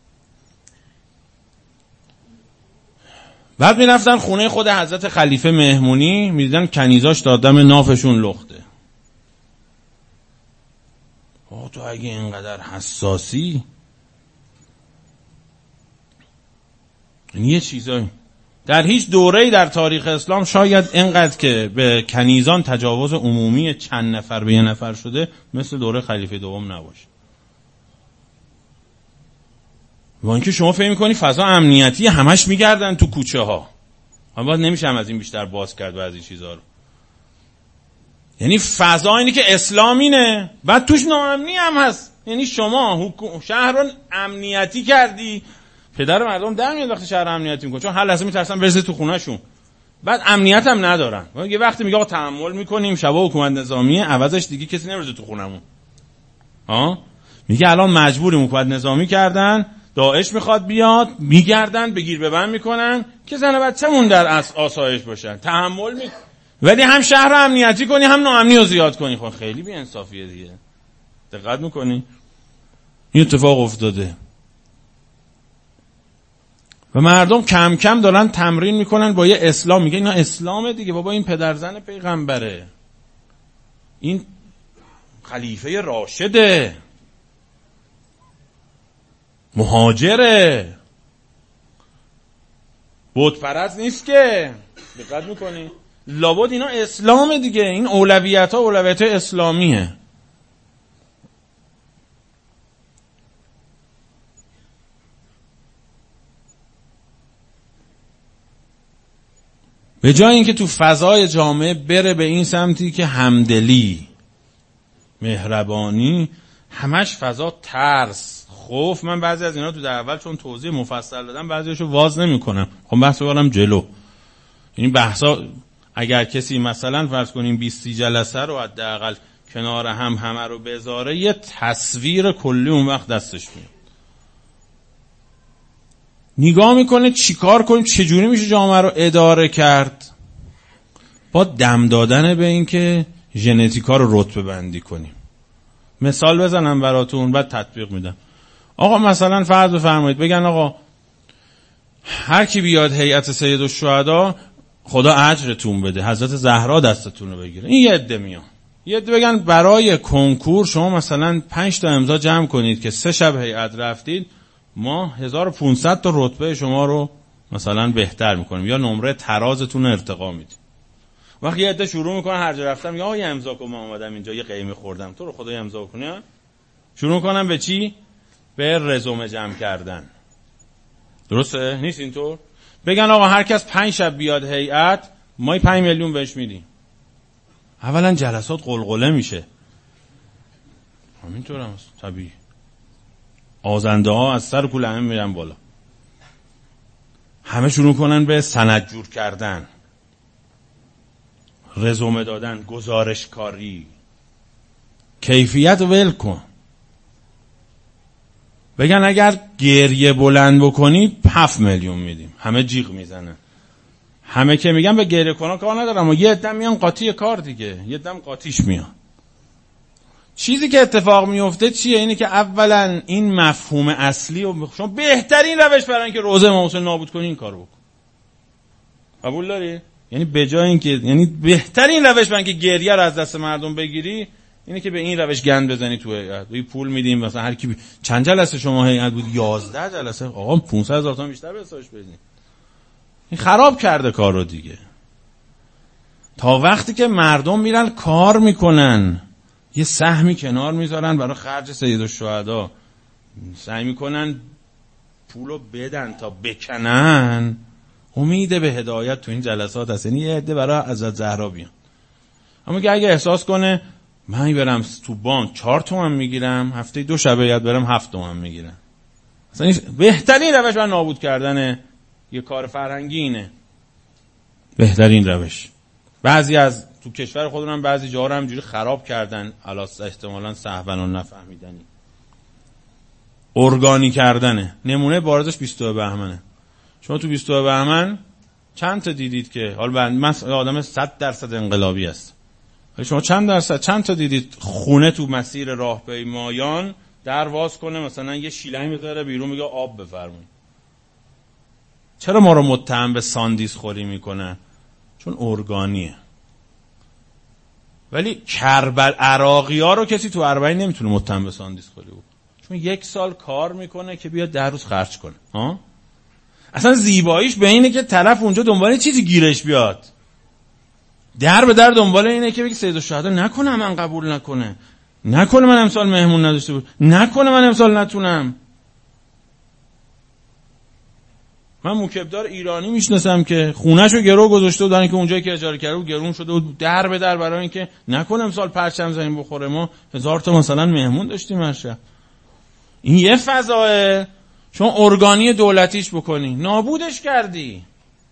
بعد میرفتن خونه خود حضرت خلیفه مهمونی، میدیدن کنیزاش دادم نافشون لخته. آه تو اگه اینقدر حساسی، این یه چیزایی در هیچ دوره‌ای در تاریخ اسلام شاید اینقدر که به کنیزان تجاوز عمومی چند نفر به یه نفر شده مثل دوره خلیفه دوم نباشه. و اینکه شما فکر می‌کنی فضا امنیتی همش میگردن تو کوچه ها، اما نمیشه هم از این بیشتر باز کرد و از این چیزا رو. یعنی فضا اینی که اسلام اینه، بعد توش ناامنی هم هست. یعنی شما حکوم شهر رو امنیتی کردی، پدر مردم در میاد وقتی شهر امنیتی میکنه، چون هر لحظه میترسن برسه تو خونهشون، بعد امنیت هم ندارن. یه وقتی میگه آقا تحمل میکنیم شبا حکومت نظامیه، عوضش دیگه کسی نمیرسه تو خونمون. ها میگه الان مجبوریم حکومت نظامی کردن، داعش میخواد بیاد، میگردن بگیر ببند میکنن که زن بچه‌مون در آسایش باشن. تحمل می ولی هم شهر رو امنیتی کنی هم ناامنی رو زیاد کنی. خب خیلی بی انصافیه دیگه. دقت میکنی؟ این اتفاق افتاده و مردم کم کم دارن تمرین میکنن با یه اسلام. میگه اینا اسلامه دیگه بابا، این پدرزن پیغمبره، این خلیفه راشده، مهاجره، بت پرست نیست که. دقت میکنی؟ لابد اینا اسلامه دیگه، این اولویت ها اولویت های اسلامیه. به جای اینکه تو فضای جامعه بره به این سمتی که همدلی، مهربانی، همش فضا ترس، خوف. من بعضی از اینا تو در اول چون توضیح مفصل دادم بعضیشو واز نمی‌کنم، خب بحث ببرم جلو. این بحثا اگر کسی مثلا فرض کنیم بیست جلسه رو حداقل کنار هم همه رو بذاره، یه تصویر کلی اون وقت دستش میاد، نگاه میکنه چیکار کنیم، چجوری میشه جامعه رو اداره کرد، با دم دادن به این که ژنتیکا رو رتبه بندی کنیم. مثال بزنم براتون بعد تطبیق میدم. آقا مثلا فرض بفرمایید بگن آقا هر کی بیاد هیئت سید الشهدا خدا اجرتون بده، حضرت زهرا دستتون رو بگیره. این یه عده میان، یه عده بگن برای کنکور شما مثلا پنج تا امضا جمع کنید که سه شب هیئت رفتید، ما هزار و پانصد تا رتبه شما رو مثلا بهتر میکنیم یا نمره ترازتون رو ارتقا میدیم. وقتی یه عده شروع میکنن هر جا رفتم میگه آقا یه امضا کن، من اومدم اینجا یه قیمه خوردم، تو رو خدا یه امضا کنی. شروع میکنن به چی؟ به رزومه جمع کردن. درسته؟ نیست اینطور؟ بگن آقا هر کس پنج شب بیاد هیئت ما پنج میلیون بهش میدیم. اولا جلسات قلقله میشه، همینطور هم طبیعی، آزنده ها از سر کول همه میرن بالا، همه شروع کنن به سند جور کردن، رزومه دادن، گزارش کاری. کیفیت ول کن. بگن اگر گریه بلند بکنی هفت میلیون میدیم. همه جیغ میزنن، همه که میگن به گریه کنن کار ندارم، اما یه عده میان قاطی کار دیگه، یه عده قاطیش میان. چیزی که اتفاق میفته چیه؟ اینه که اولا این مفهوم اصلی و شما بهترین روش برای اینکه روزه امام حسین نابود کنی این کارو بکن. قبول داری؟ یعنی به جای اینکه یعنی بهترین روش برای اینکه گریه رو از دست مردم بگیری اینه که به این روش گند بزنی تو هیئت. این پول میدیم مثلا هر کی بی... چند جلسه شما هیئت بود؟ یازده جلسه. آقا پانصد هزار تومان بیشتر به حسابش بدین. این خراب کرده کارو دیگه. تا وقتی که مردم میرن کار میکنن یه سهمی کنار میذارن برای خرج سیدالشهدا، سعی میکنن پولو بدن تا بکنن، امید به هدایت تو این جلسات هست. یعنی یه عده برای حضرت زهرا بیان. اما که اگه احساس کنه من برم تو بانک چهار تومن میگیرم، هفته دو شب یاد برم هفت تومن میگیرم، اصلا بهترین روش برای نابود کردن یه کار فرهنگی اینه. بهترین روش. بعضی از تو کشور خودمون بعضی جاها رو همجوری خراب کردن، الاس احتمالاً سهوا و نفهمیدنی. ارگانی کردنه. نمونه بارزش بیست و دو بهمنه. شما تو بیست و دو بهمن چند تا دیدید که حالا من آدم صد درصد انقلابی است، ولی شما چند درصد چند تا دیدید خونه تو مسیر راهپیمایان در واز کنه مثلا یه شیلنگ میذاره بیرون میگه آب بفرمایید؟ چرا ما رو متهم به ساندیس خوری میکنن؟ چون ارگانیه. ولی کربل عراقی ها رو کسی تو اربعین نمیتونه متهم به ساندیس خوری بود، چون یک سال کار میکنه که بیاد ده روز خرج کنه. ها اصلا زیباییش به اینه که طرف اونجا دنبال چیزی گیرش بیاد، در به در دنبال اینه که بگه سیدالشهدا نکنه من قبول نکنه، نکنه من امسال مهمون نداشته بود، نکنه من امسال نتونم. من موکبدار ایرانی میشناسم که خونه‌شو گرو گذاشته بودن که اونجایی که اجاره کرده بود گرون شده بود، در به در برای اینکه نکنه امسال پرچم زمین بخوره. ما هزار تا مثلا مهمون داشتیم هر شب. این یه فضایه. شما ارگانی دولتیش بکنی نابودش کردی.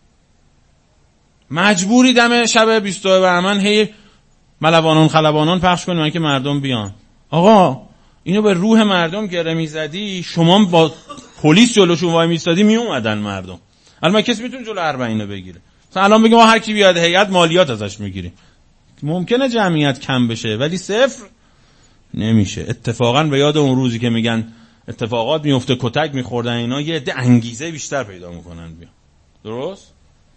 مجبوری دم شب بیست و دو بهمن هی ملوانان خلبانان پخش کنی من که مردم بیان. آقا اینو به روح مردم گره میزدی، شما با پلیس جلوشون وای میستادی می اومدن مردم. الان کسی میتونه جلو اربعین رو بگیره؟ مثلا الان بگیم ما هر کی بیاد هیئت مالیات ازش میگیریم. ممکنه جمعیت کم بشه ولی صفر نمیشه. اتفاقا به یاد اون روزی که میگن اتفاقات میفته کتک میخوردن اینا، یه عده انگیزه بیشتر پیدا میکنن بیان. درست؟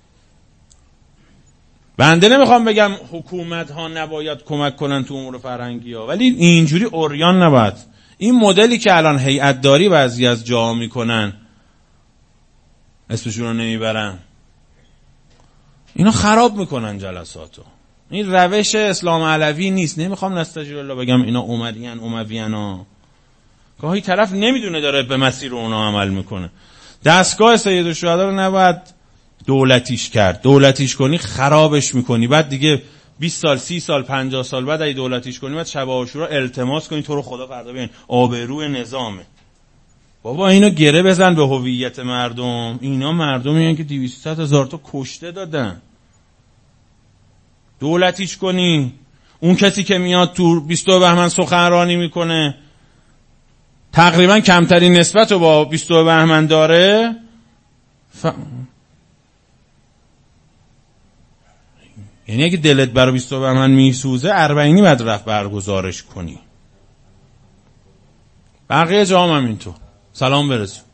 بنده نمیخوام بگم حکومت ها نباید کمک کنن تو امور فرهنگی ها، ولی اینجوری عریان نباید. این مدلی که الان هیئت داری بعضی از جاها میکنن، اسمشون رو نمیبرن، اینا خراب میکنن جلساتو. این روش اسلام علوی نیست. نمیخوام نستجیل الله بگم اینا امویان امویان ها، گاهی طرف نمیدونه داره به مسیر اونا عمل میکنه. دستگاه سیدالشهدا رو نباید دولتیش کرد. دولتیش کنی خرابش میکنی، بعد دیگه بیست سال سی سال پنجاه سال بعد اگه دولتیش کنی بعد شب عاشورا التماس کنی تو رو خدا فردا بیان آبروی نظامه. بابا اینو گره بزن به هویت مردم. اینا مردمی که دویست هزار تا کشته دادن. دولتیش کنی. اون کسی که میاد تو بیست و دو بهمن سخنرانی میکنه تقریبا کمترین نسبت رو با بیست و دو بهمن داره. ف... یعنی اگه دلت برای بیست و دو بهمن میسوزه اربعینی باید رفت برگزارش کنی. بقیه جام هم اینطور. سلام برسون.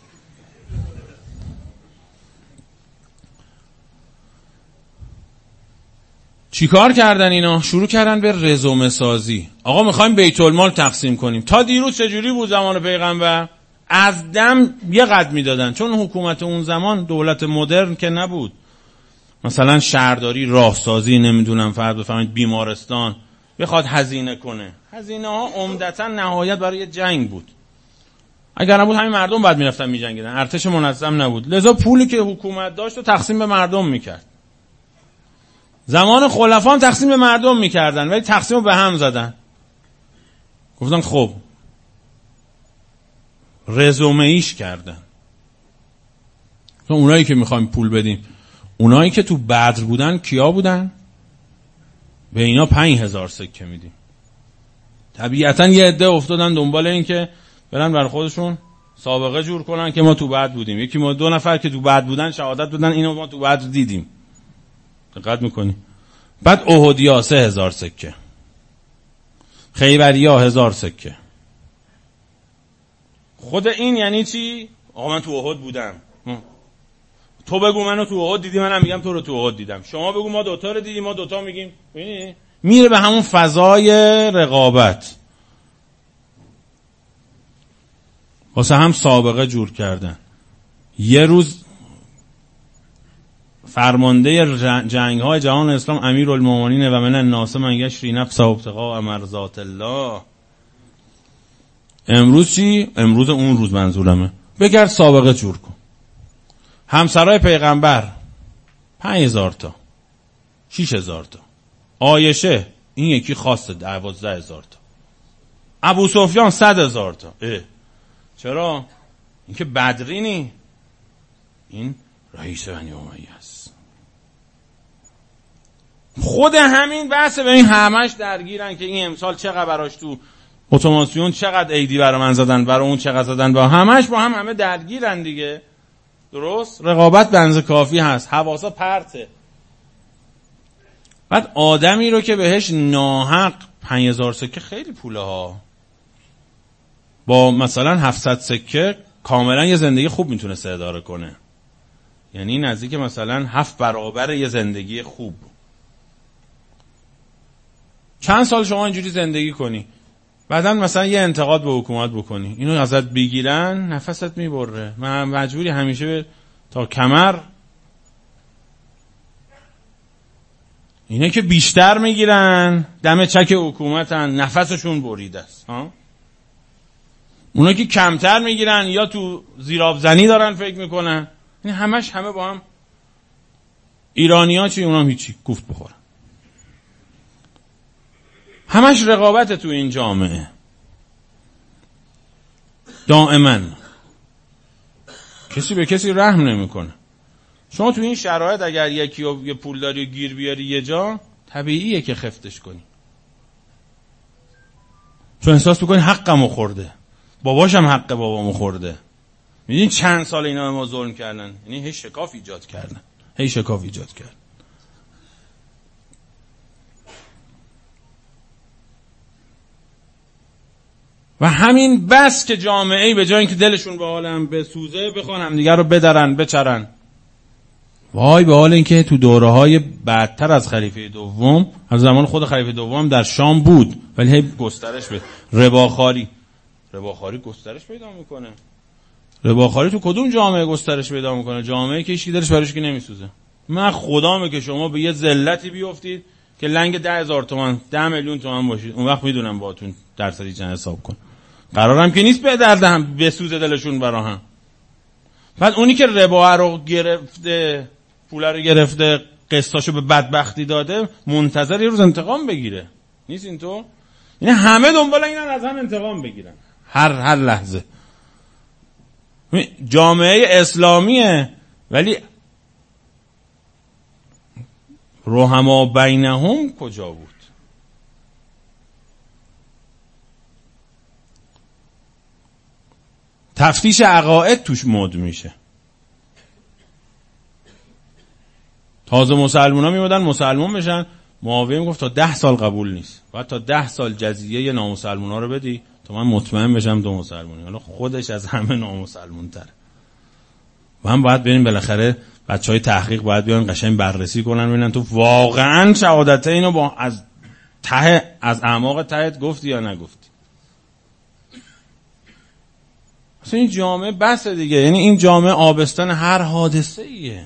چیکار کردن اینا؟ شروع کردن به رزومه سازی. آقا میخوایم بیت المال تقسیم کنیم. تا دیروز چجوری بود زمان پیغمبر؟ از دم یه قد میدادن، چون حکومت اون زمان دولت مدرن که نبود. مثلا شهرداری، راهسازی، نمیدونم فرض بفرمایید بیمارستان بخواد هزینه کنه، هزینه ها عمدتا نهایت برای جنگ بود. اگر نبود همین مردم بعد میرفتن میجنگیدن، ارتش منظم نبود، لذا پولی که حکومت داشت رو تقسیم به مردم میکرد. زمان خلفا هم تقسیم به مردم میکردن ولی تقسیم رو به هم زدن. گفتن خب رزومه ایش کردن. اونایی که میخوایم پول بدیم، اونایی که تو بدر بودن کیا بودن؟ به اینا پنج هزار سکه میدیم. طبیعتا یه عده افتادن دنبال این که برن بر خودشون سابقه جور کنن که ما تو بدر بودیم. یکی ما دو نفر که تو بدر بودن شهادت دادن اینو ما تو بدر دیدیم. دقت میکنی؟ بعد احدیا سه هزار سکه. خیبریا هزار سکه. خود این یعنی چی؟ آقا من تو احد بودم. تو بگو منو تو احد دیدی، منم میگم تو رو تو احد دیدم. شما بگو ما دوتا رو دیدیم، ما دوتا میگیم. ببینی میره به همون فضای رقابت. واسه هم سابقه جور کردن. یه روز فرمانده جنگ های جهان اسلام امیرالمومنین و من الناس من یشری نفسه ابتغاء مرضات الله. امروز چی؟ امروز اون روز منظورمه. بگرد سابقه جور کن. همسرای پیغمبر پنج هزار تا، شش هزار تا. عایشه این یکی خاصه دوازده هزار تا. ابو سفیان صد هزار تا. اه. چرا؟ این که بدری نی، این رئیس بنی امیه است. خود همین بحثه. ببین همش درگیرن که این امسال چقدر براش تو اتوماسیون چقدر ایدی برا من زدن، برا اون چقدر زدن، با همش با هم همه درگیرن دیگه. درست؟ رقابت بنز کافی هست، حواسا پرته. بعد آدمی رو که بهش ناحق پنج هزار سکه خیلی پوله ها، با مثلا هفتصد سکه کاملا یه زندگی خوب میتونه اداره کنه. یعنی نزدیک مثلا هفت برابر یه زندگی خوب. چند سال شما اینجوری زندگی کنی، بعدن مثلا یه انتقاد به حکومت بکنی، اینو ازت بگیرن، نفست میبره. من مجبوری همیشه به تا کمر. اینه که بیشتر میگیرن دم چک حکومتن، نفسشون بریده است. ها؟ اونا که کمتر میگیرن یا تو زیرآبزنی دارن فکر میکنن. این همش همه با هم. ایرانی‌ها چی؟ اونا هیچی، کوفت بخورن. همش رقابت تو این جامعه دائما. کسی به کسی رحم نمیکنه. شما تو این شرایط اگر یکی رو یه پولداری گیر بیاری یه جا، طبیعیه که خفتش کنی، چون احساس میکنی حقمو خورده، باباشم حق بابامو خورده. میدونی چند سال اینا به ما ظلم کردن، یعنی هی شکاف ایجاد کردن، هی شکاف ایجاد کردن. و همین بس که جامعه به جای اینکه دلشون به حالم بسوزه بخوان همدیگر رو بدرن بچرن. وای به حال اینکه تو دوره‌های بعدتر از خلیفه دوم، از زمان خود خلیفه دوم در شام بود ولی هی گسترش بده. رباخاری رباخاری گسترش پیدا میکنه. رباخاری تو کدوم جامعه گسترش پیدا میکنه؟ جامعه که هیچکی دلش براش که نمیسوزه. من خدامه که شما به یه ذلتی بیافتید که لنگ ده هزار تومان ده میلیون تومان باشید، اون وقت میدونم باهاتون درصدی چند حساب کن. قرارم که نیست به درد هم بسوزه دلشون برا هم. بعد اونی که ربا رو گرفته، پول رو گرفته، قسطاشو به بدبختی داده، منتظر یه روز انتقام بگیره. نیست اینطور؟ یعنی همه دنبال اینن از هم انتقام بگیرن هر هر لحظه. جامعه اسلامیه ولی رحما بینهم کجا بود؟ تفتیش عقاید توش مد میشه. تازه مسلمان ها میمودن مسلمان بشن، معاویه میگفت تا ده سال قبول نیست، باید تا ده سال جزیه نامسلمان ها رو بدی تا من مطمئن بشم دو مسلمانی. حالا خودش از همه نامسلمان تره. و هم باید بریم بالاخره بچهای تحقیق باید بیان قشنگ بررسی کنن ببینن تو واقعا شهادت اینو با از ته از اعماق تهت گفتی یا نگفتی. اصلا این جامعه بس دیگه، یعنی این جامعه آبستن هر حادثه ایه.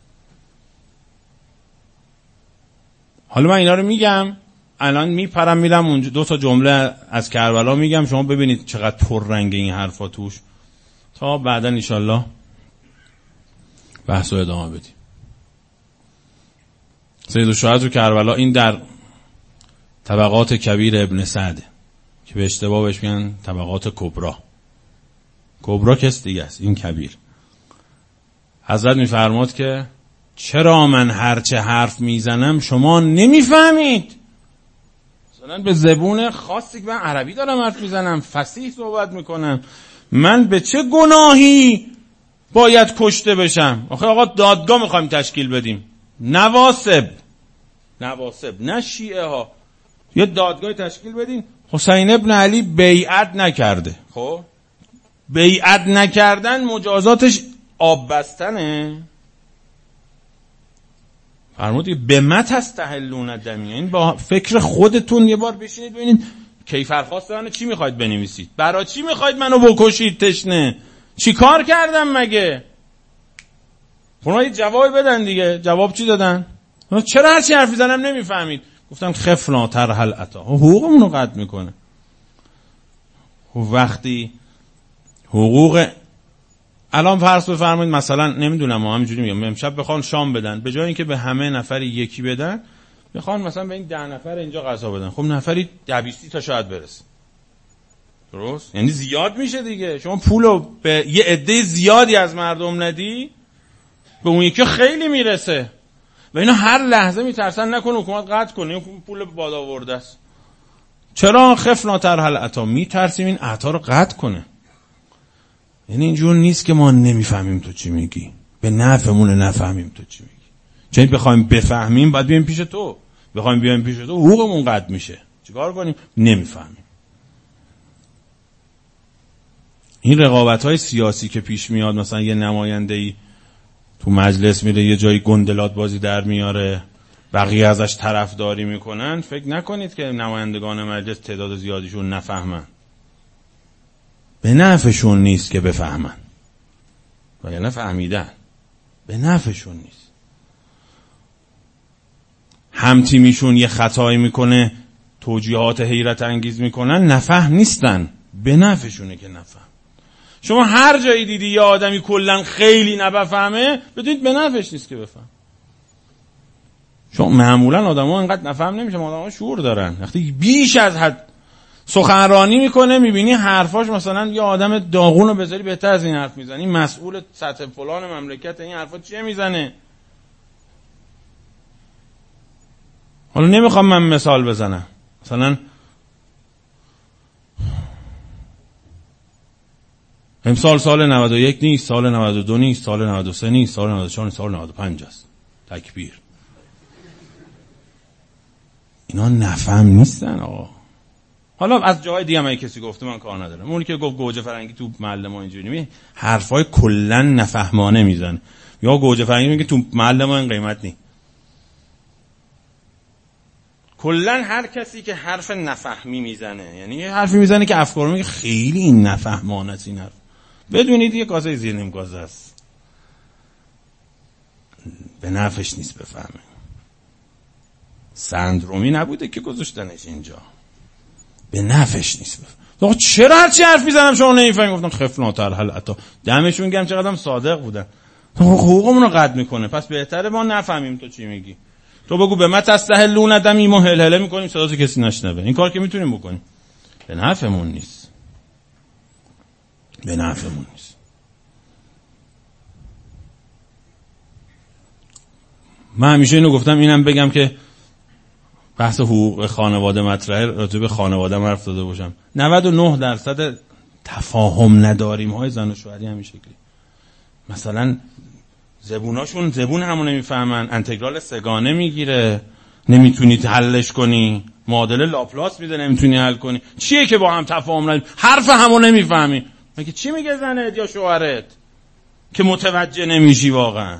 حالا من اینا رو میگم، الان میپرم میرم اونجا دو تا جمله از کربلا میگم، شما ببینید چقدر پر رنگ این حرفا توش، تا بعدا انشالله بحث رو ادامه بدیم. سید الشهدا کربلا این در طبقات کبیر ابن سعد که به اشتباه بهش میگن طبقات کبرا. کبرا کس دیگه است، این کبیر. حضرت میفرماد که چرا من هرچه حرف میزنم شما نمیفهمید؟ مثلا به زبون خاصی که من عربی دارم حرف میزنم، فصیح صحبت میکنم، من به چه گناهی باید کشته بشم؟ آخه آقا دادگاه میخوایم تشکیل بدیم، نواسب نواسب نه شیعه ها، یه دادگاه تشکیل بدین، حسین ابن علی بیعت نکرده. خب بیعت نکردن مجازاتش آب بستنه. فرمودید به مت تستحلون دمی. این با فکر خودتون یه بار بشینید ببینید کیفرخواست منو چی میخواید بنویسید؟ برای چی میخواید منو بکشید تشنه؟ چی کار کردم مگه؟ اونا یه جواب بدن دیگه. جواب چی دادن؟ چرا هرچی حرف میزنم نمیفهمید؟ گفتن خفنا ترحل عطا. حقوقمون رو قطع میکنه. وقتی حقوق الان فرض بفرمایید مثلا نمیدونم ما همینجوری میگم امشب بخوان شام بدن، به جای اینکه به همه نفری یکی بدن میخوان مثلا به این ده نفر اینجا غذا بدن. خب نفری ده بیستی تا شاید برسه. درست؟ یعنی زیاد میشه دیگه. شما پولو به یه عده زیادی از مردم ندی، به اون یکی خیلی میرسه. و اینا هر لحظه میترسن نکنه حکومت قطع کنه، این پول باد آورده است. چرا خفنا ترحل عطا؟ میترسیم این عطا رو قطع کنه. یعنی اینجور نیست که ما نمیفهمیم تو چی میگی، به نفعمون نفهمیم تو چی میگی. چون بخوایم بفهمیم باید بیایم پیش تو، بخوایم بیایم پیش تو حقوقمون قطع میشه. چیکار کنیم؟ نمیفهمیم. این رقابت‌های سیاسی که پیش میاد، مثلا یه نماینده‌ای تو مجلس میره یه جایی گندلات بازی در میاره، بقیه ازش طرفداری میکنن، فکر نکنید که نمایندگان مجلس تعداد زیادیشون نفهمن. به نفعشون نیست که بفهمن، وگرنه فهمیدن. به نفعشون نیست. هم تیمیشون یه خطایی میکنه، توجیهات حیرت انگیز میکنن، نفهم نیستن. به نفعشونه که نفهم. شما هر جایی دیدی یه آدمی کلن خیلی نبفهمه، بدونید به نفعش نیست که بفهم. شما معمولا آدم‌ها انقدر نفهم نمیشه، آدم‌ها شعور دارن. وقتی بیش از حد سخنرانی میکنه میبینی حرفاش، مثلا یه آدم داغون رو بذاری بهتر از این حرف میزنه، این مسئول سطح فلان مملکت، این حرفا چیه میزنه؟ حالا نمیخوام من مثال بزنم، مثلا امسال سال نود و یک نیست، سال نود و دو نیست، سال نود و سه نیست، سال نود و چهار نیست، سال نود و پنج است. تکبیر. اینا نفهم نیستن آقا. حالا از جای دیگه هم کسی گفته من کار ندارم. اونی که گفت گوجه فرنگی تو محل ما اینجوری می حرفای کلن نفهمانه میزنه، یا گوجه فرنگی میگه تو محل ما این قیمت نی. کلن هر کسی که حرف نفهمی میزنه، یعنی یه حرفی میزنه که افکار میگه خیلی این نفهمانه است، این حرف بدونید یه کاسه زیر نیم گاز است، به نفعش نیست بفهمه. سندرومی نبوده که گذاشتنش اینجا، به نفعش نیست بفهم. چرا هرچی حرف میزنم شما نمیفهمید؟ گفتم خفنا ترحل عطا. دمشون گرم چقدرم صادق بودن. حقوقمون رو قطع میکنه، پس بهتره ما نفهمیم تو چی میگی. تو بگو به من تستحلون دمی، ما هل هله میکنیم صداتو کسی نشنوه. این کار که میتونیم بکنیم، به نفعمون نیست. به نفعمون نیست. من همیشه اینو گفتم، اینم بگم که بحث حقوق خانواده مطرحه، راجع به خانواده حرف داده باشم. نود و نه درصد تفاهم نداریم های زن و شوهری همین شکلی. مثلا زبوناشون زبون همون نمیفهمن، انتگرال سگانه میگیره نمیتونی حلش کنی، معادله لاپلاس میده نمیتونی حل کنی. چیه که با هم تفاهم نداریم؟ حرف همون نمیفهمی. مگه چی میگه زنت یا شوهرت که متوجه نمیشی واقعا؟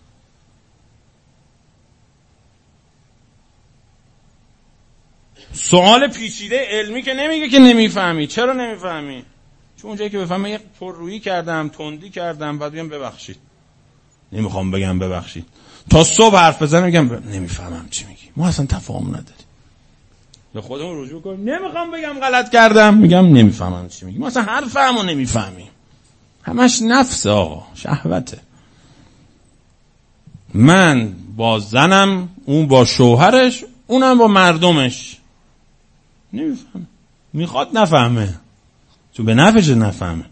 سوال پیچیده علمی که نمیگه که نمیفهمی. چرا نمیفهمی؟ چون اونجایی که بفهمم یه پررویی کردم، تندی کردم، بعد بگم ببخشید. نمیخوام بگم ببخشید. تا صبح حرف بزنم میگم ب... نمیفهمم چی میگی. ما اصلا تفاهم نداریم. به خودمون رجوع کنیم. نمیخوام بگم غلط کردم، میگم نمیفهمم چی میگی. ما اصلا حرفمو نمیفهمیم. همش نفس آقا، شهوته. من با زنم، اون با شوهرش، اونم با مردمش. نمیفهمه. میخواد نفهمه. چون به نفعش نفهمه.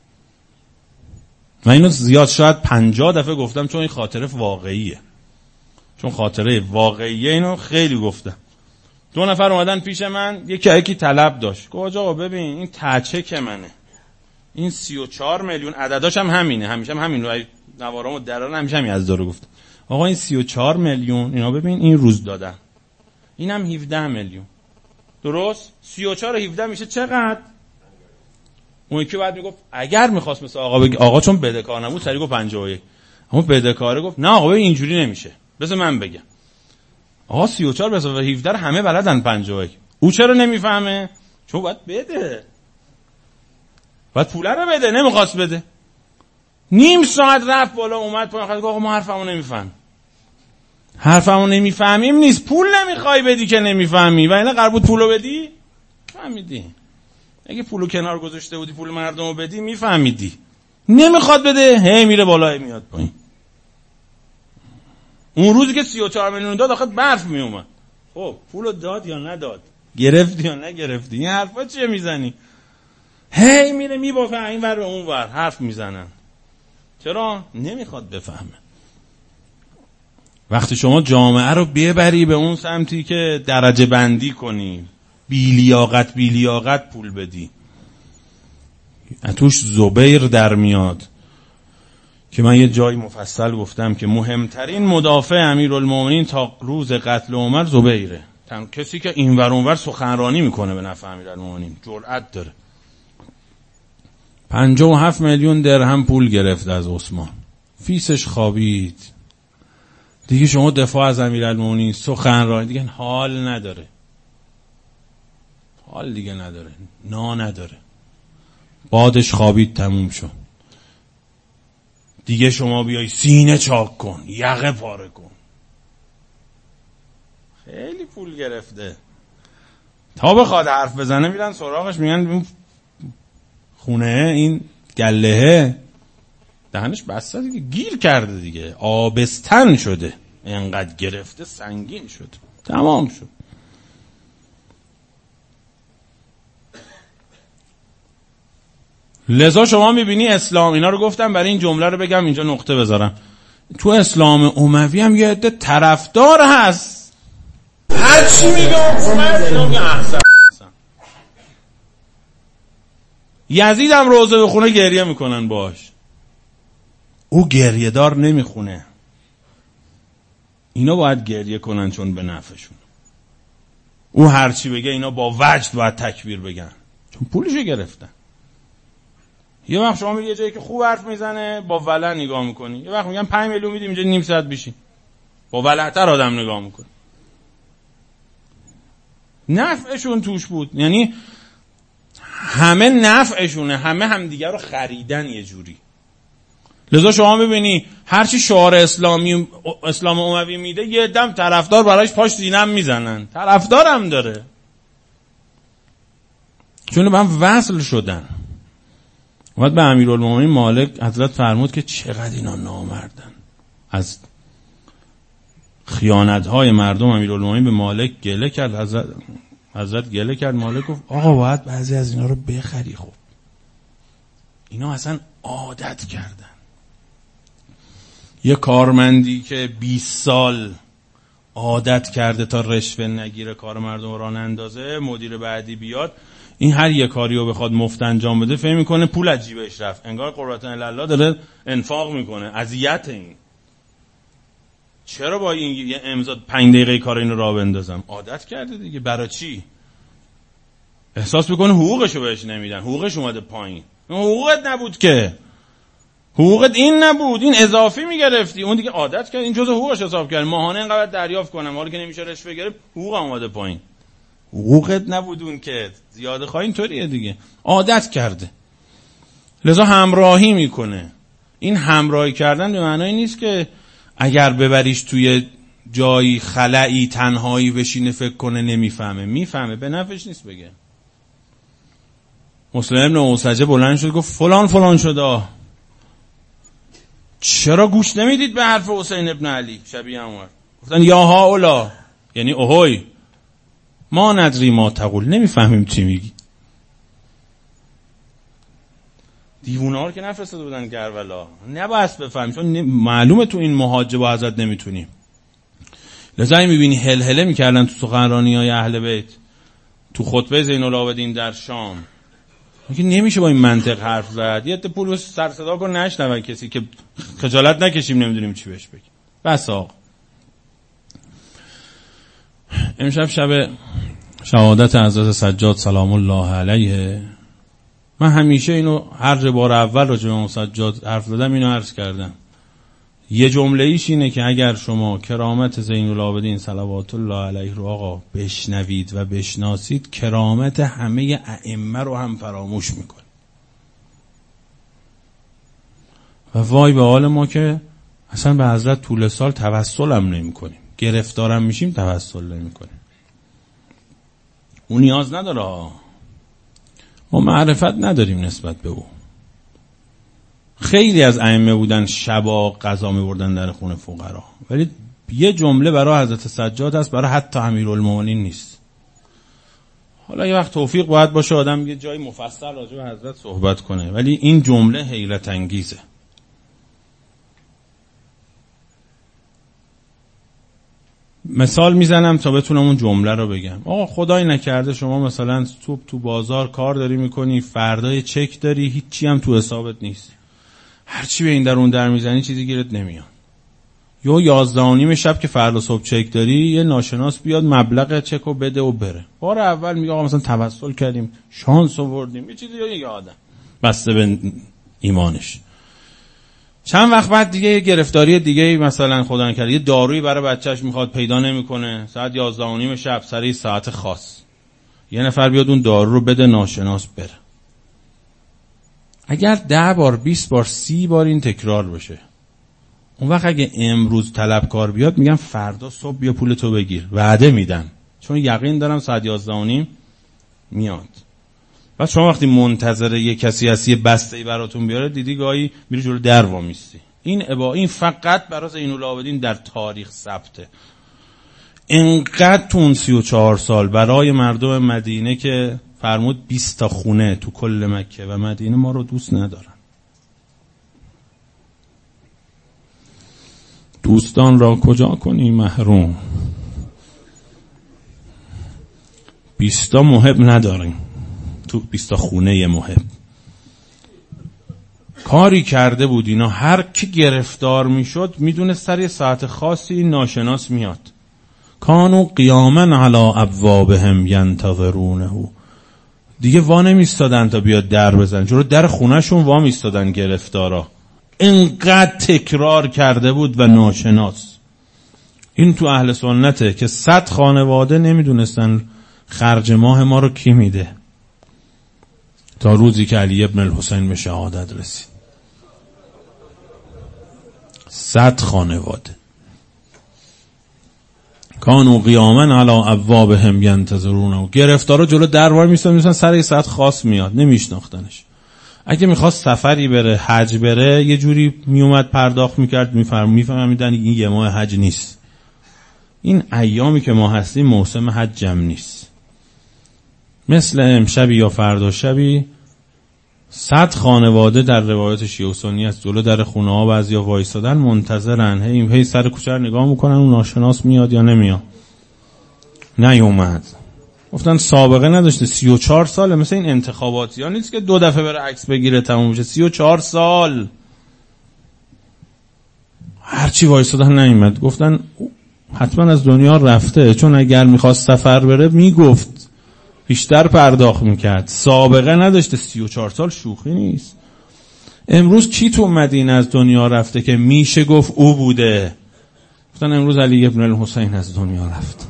من اینو زیاد شاید پنجاه دفعه گفتم، چون این خاطره واقعیه. چون خاطره واقعیه، اینو خیلی گفتم. دو نفر اومدن پیش من، یکی یکی طلب داشت. گفت آقا ببین این تچک منه. این سی و چهار میلیون عدداش هم همینه. همیشه هم همین رو نوارامو درارن همیشه همین از داره گفت. آقا این سی و چهار میلیون اینا ببین این روز دادن. اینم هفده میلیون. درست؟ سی و چهار و هفده میشه چقدر؟ اون یکی بعد میگفت اگر میخواست مثل آقا بگی آقا چون بدهکار نبود سریع گفت پنجاه و یک. اما بدهکاره گفت نه آقا اینجوری نمیشه. بذار من بگم. آقا سی و چهار به اضافه هفده رو همه بلدن پنجاه و یک. او چرا نمیفهمه؟ چون باید بده. باید پول رو بده، نمیخواست بده. نیم ساعت رفت بالا اومد پایین خواست آقا ما حرفمو نمیفهم. حرفمو نمیفهمیم نیست، پول نمیخوای بدی که نمیفهمی و اینا قرار بود پولو بدی؟ فهمیدی. اگه پولو کنار گذاشته بودی پول مردمو بدی میفهمیدی. نمیخواد بده، هی میره بالا هی میاد پایین. اون روزی که سی و چهار میلیون داد آخه برف میومد. خب پولو داد یا نداد؟ گرفتی یا نگرفتی؟ این حرفا چیه میزنی؟ هی میره میبافه این ور به اون ور حرف میزنن. چرا؟ نمیخواد بفهمه. وقتی شما جامعه رو ببری به اون سمتی که درجه بندی کنی، بیلیاقت بیلیاقت پول بدی، توش زبیر در میاد که من یه جایی مفصل گفتم که مهمترین مدافع امیرالمومنین تا روز قتل عمر زبیره. کسی که این ور اون ور سخنرانی میکنه به نفع امیرالمومنین، جرأت داره. پنجاه و هفت میلیون درهم پول گرفت از عثمان، فیسش خوابید. دیگه شما دفاع از امیرالمومنین سخنرانی دیگه حال نداره، حال دیگه نداره، نا نداره. بادش خوابید، تموم شد. دیگه شما بیای سینه چاک کن، یقه پاره کن. خیلی پول گرفته. تا بخواد حرف بزنه میرن سراغش، میگن خونه این گلهه دهنش بسته دیگه، گیر کرده دیگه، آبستن شده، اینقدر گرفته سنگین شد، تمام شد. لذا شما میبینی اسلام، اینا رو گفتم برای این جمله رو بگم اینجا نقطه بذارم، تو اسلام اموی هم یه عده طرفدار هست، هر چی میگه حکومت اینا میگه احسن. یزید هم روزه بخونه گریه میکنن باش، او گریه دار نمیخونه. اینا باید گریه کنن چون به نفعشون. او هر چی بگه اینا با وجد باید تکبیر بگن چون پولشو گرفتن. یه وقت شما میری یه جایی که خوب حرف میزنه با ولع نگاه میکنی، یه وقت میگن پنج میلیون میدیم اینجا نیم ساعت بشین، با ولعتر آدم نگاه میکنه. نفعشون توش بود، یعنی همه نفعشونه، همه همدیگه رو خریدن یه جوری. لذا شما ببینی هرچی شعار اسلامی اسلام اموی میده یه دم طرفدار برایش پاش زینم میزنن، طرفدارم داره چون به هم وصل شدن. اومد به امیرالمومنین مالک حضرت فرمود که چقدر اینا نامردن. از خیانت‌های مردم امیرالمومنین به مالک گله کرد. حضرت حضرت گله کرد. مالک گفت آقا باید بعضی از اینا رو بخری. خب اینا اصلا عادت کردن. یه کارمندی که بیست سال عادت کرده تا رشوه نگیره، کار مردم را نندازه، مدیر بعدی بیاد این هر یه کاری رو بخواد مفت انجام بده فهم میکنه پول از جیبش رفت، انگار قربتن الله داره انفاق میکنه. اذیت این. چرا با این یه امضا پنج دقیقه کار اینو راه بندازم؟ عادت کرده دیگه. برای چی؟ احساس میکنه حقوقشو بهش نمیدن، حقوقش اومده پایین. حقوقت نبود که، حقوقت این نبود، این اضافی میگرفتی. اون دیگه عادت کرد، این جزء حقوقش حساب کرد، ماهانه اینقدر دریافت کنم، حالا که نمیشه رشوه گرفت حقوق اومده پایین. حقوقت نبود اون که زیاده خواهی. اینطوریه دیگه، عادت کرده. لذا همراهی میکنه. این همراهی کردن به معنای نیست که اگر ببریش توی جایی خلایی تنهایی بشینه فکر کنه نمیفهمه. میفهمه، به نفعش نیست بگه. مسلم ابن اوسجه بلند شد گفت فلان فلان شده، چرا گوش نمیدید به حرف حسین ابن علی شبیه عمر؟ گفتن یا ها اولا، یعنی اوهوی ما ندری ما تقول، نمیفهمیم چی میگی. دیوونه ها رو که نفرستاده بودن کربلا، نباید بفهمیم چون معلومه تو این محاجه با حضرت نمیتونیم. لذا میبینی هلهله میکردن تو سخنرانی های اهل بیت، تو خطبه زین العابدین در شام. میگه نمیشه با این منطق حرف زد. یه عده پول سر صدا کن نشنون کسی که خجالت نکشیم نمیدونیم چی بهش بگیم. بس آقا. امشب شب شهادت حضرت سجاد سلام الله علیه. من همیشه اینو هر بار اول راجع به امام سجاد حرف زدم اینو عرض کردم. یه جمله ایش اینه که اگر شما کرامت زین العابدین صلوات الله علیه رو آقا بشنوید و بشناسید، کرامت همه ائمه رو هم فراموش میکنید. و وای به حال ما که اصلا به حضرت طول سال توسل هم نمی کنیم، گرفتارم میشیم توسل نمی کنیم. اون نیاز نداره، ما معرفت نداریم نسبت به او. خیلی از ائمه بودن شبا غذا می‌بردن در خونه فقرا، ولی یه جمله برای حضرت سجاد هست، برای حتی امیرالمومنین نیست. حالا یه وقت توفیق باید باشه آدم یه جای مفصل راجع به حضرت صحبت کنه، ولی این جمله حیرت انگیزه. مثال میزنم تا بتونم اون جمله رو بگم. آقا خدای نکرده شما مثلا تو تو بازار کار داری میکنی، فردای چک داری، هیچی هم تو حسابت نیست، هرچی به این در اون در میزنی چیزی گیرت نمیاد. یا یازده و نیم شب که فردا صبح چک داری، یه ناشناس بیاد مبلغ چک رو بده و بره. بار اول میگه آقا مثلا توسل کردیم، شانس آوردیم، یه چیزی یا آدم بسته به ایمانش. چند وقت بعد دیگه یه گرفتاری دیگه مثلا خدا نکرده یه دارویی برای بچهش میخواد، پیدا نمیکنه، ساعت یازده و نیم شب سر ساعت خاص یه نفر بیاد اون دارو رو بده، ناشناس بره. اگر ده بار بیست بار سی بار این تکرار بشه، اون وقت اگه امروز طلبکار بیاد میگم فردا صبح بیا پول تو بگیر، وعده میدم، چون یقین دارم ساعت یازده و نیم میاد. بعد شما وقتی منتظر یه کسی هستی بسته‌ای براتون بیاره، دیدی گاهی میری جلو در وامیستی. این ابا این فقط برای زین العابدین در تاریخ ثبته. اینقدر تو اون سی و چهار سال برای مردم مدینه که فرمود بیست تا خونه تو کل مکه و مدینه ما رو دوست ندارن. دوستان را کجا کنی محروم، بیست تا محب نداریم تو بیست تا خونه محب. کاری کرده بود اینا، هر کی گرفتار میشد میدونه سر یه ساعت خاصی ناشناس میاد. کانو قیاما علی ابوابهم ینتظرونه، دیگه وا نمیستادن تا بیاد در بزن، جلو در خونهشون وا میستادن گرفتارا. اینقدر تکرار کرده بود و ناشناس. این تو اهل سنته که صد خانواده نمیدونستن خرج ماه ما رو کی میده، تا روزی که علی ابن الحسین به شهادت رسید. صد خانواده. کانو قیاما علی ابوابهم ینتظرون، گرفتارا جلو دربار میستن، میستن سر یه ساعت خاص میاد، نمیشناختنش. اگه میخواست سفری بره، حج بره، یه جوری میومد پرداخت میکرد، میفهم میفهمیدن این یه ماه حج نیست، این ایامی که ما هستیم موسم حج هم نیست. مثل امشبی یا فردا شبی صد خانواده در روایت شیعه و سنی است جلو در خونه ها بعضیا وایسادن منتظرن، هی هی سر کوچه رو نگاه میکنن اون ناشناس میاد یا نمیاد. نیومد، گفتن سابقه نداشته، سی و چهار ساله، مثل این انتخاباتی ها نیست که دو دفعه بره عکس بگیره تموم بشه. سی و چهار سال هرچی وایسادن نیومد. گفتن حتما از دنیا رفته، چون اگر میخواست سفر بره میگفت، بیشتر پرداخت میکرد، سابقه نداشته. سی و چهار سال شوخی نیست. امروز کی تو مدینه از دنیا رفته که میشه گفت او بوده؟ گفتن امروز علی ابن الحسین از دنیا رفت.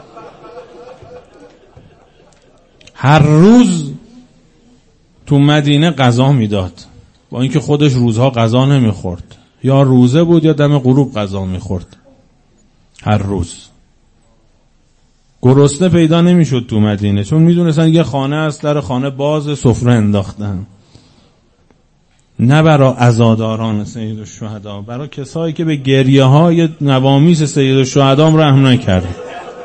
هر روز تو مدینه غذا میداد، با اینکه خودش روزها غذا نمیخورد، یا روزه بود یا دم غروب غذا میخورد. هر روز گرسنه پیدا نمیشد تو مدینه، چون میدونستن یه خانه است، در خانه باز، سفره انداختن. نه برای عزاداران سید الشهدا، برای کسایی که به گریه های نوامیس سید الشهدا رحم نکرد.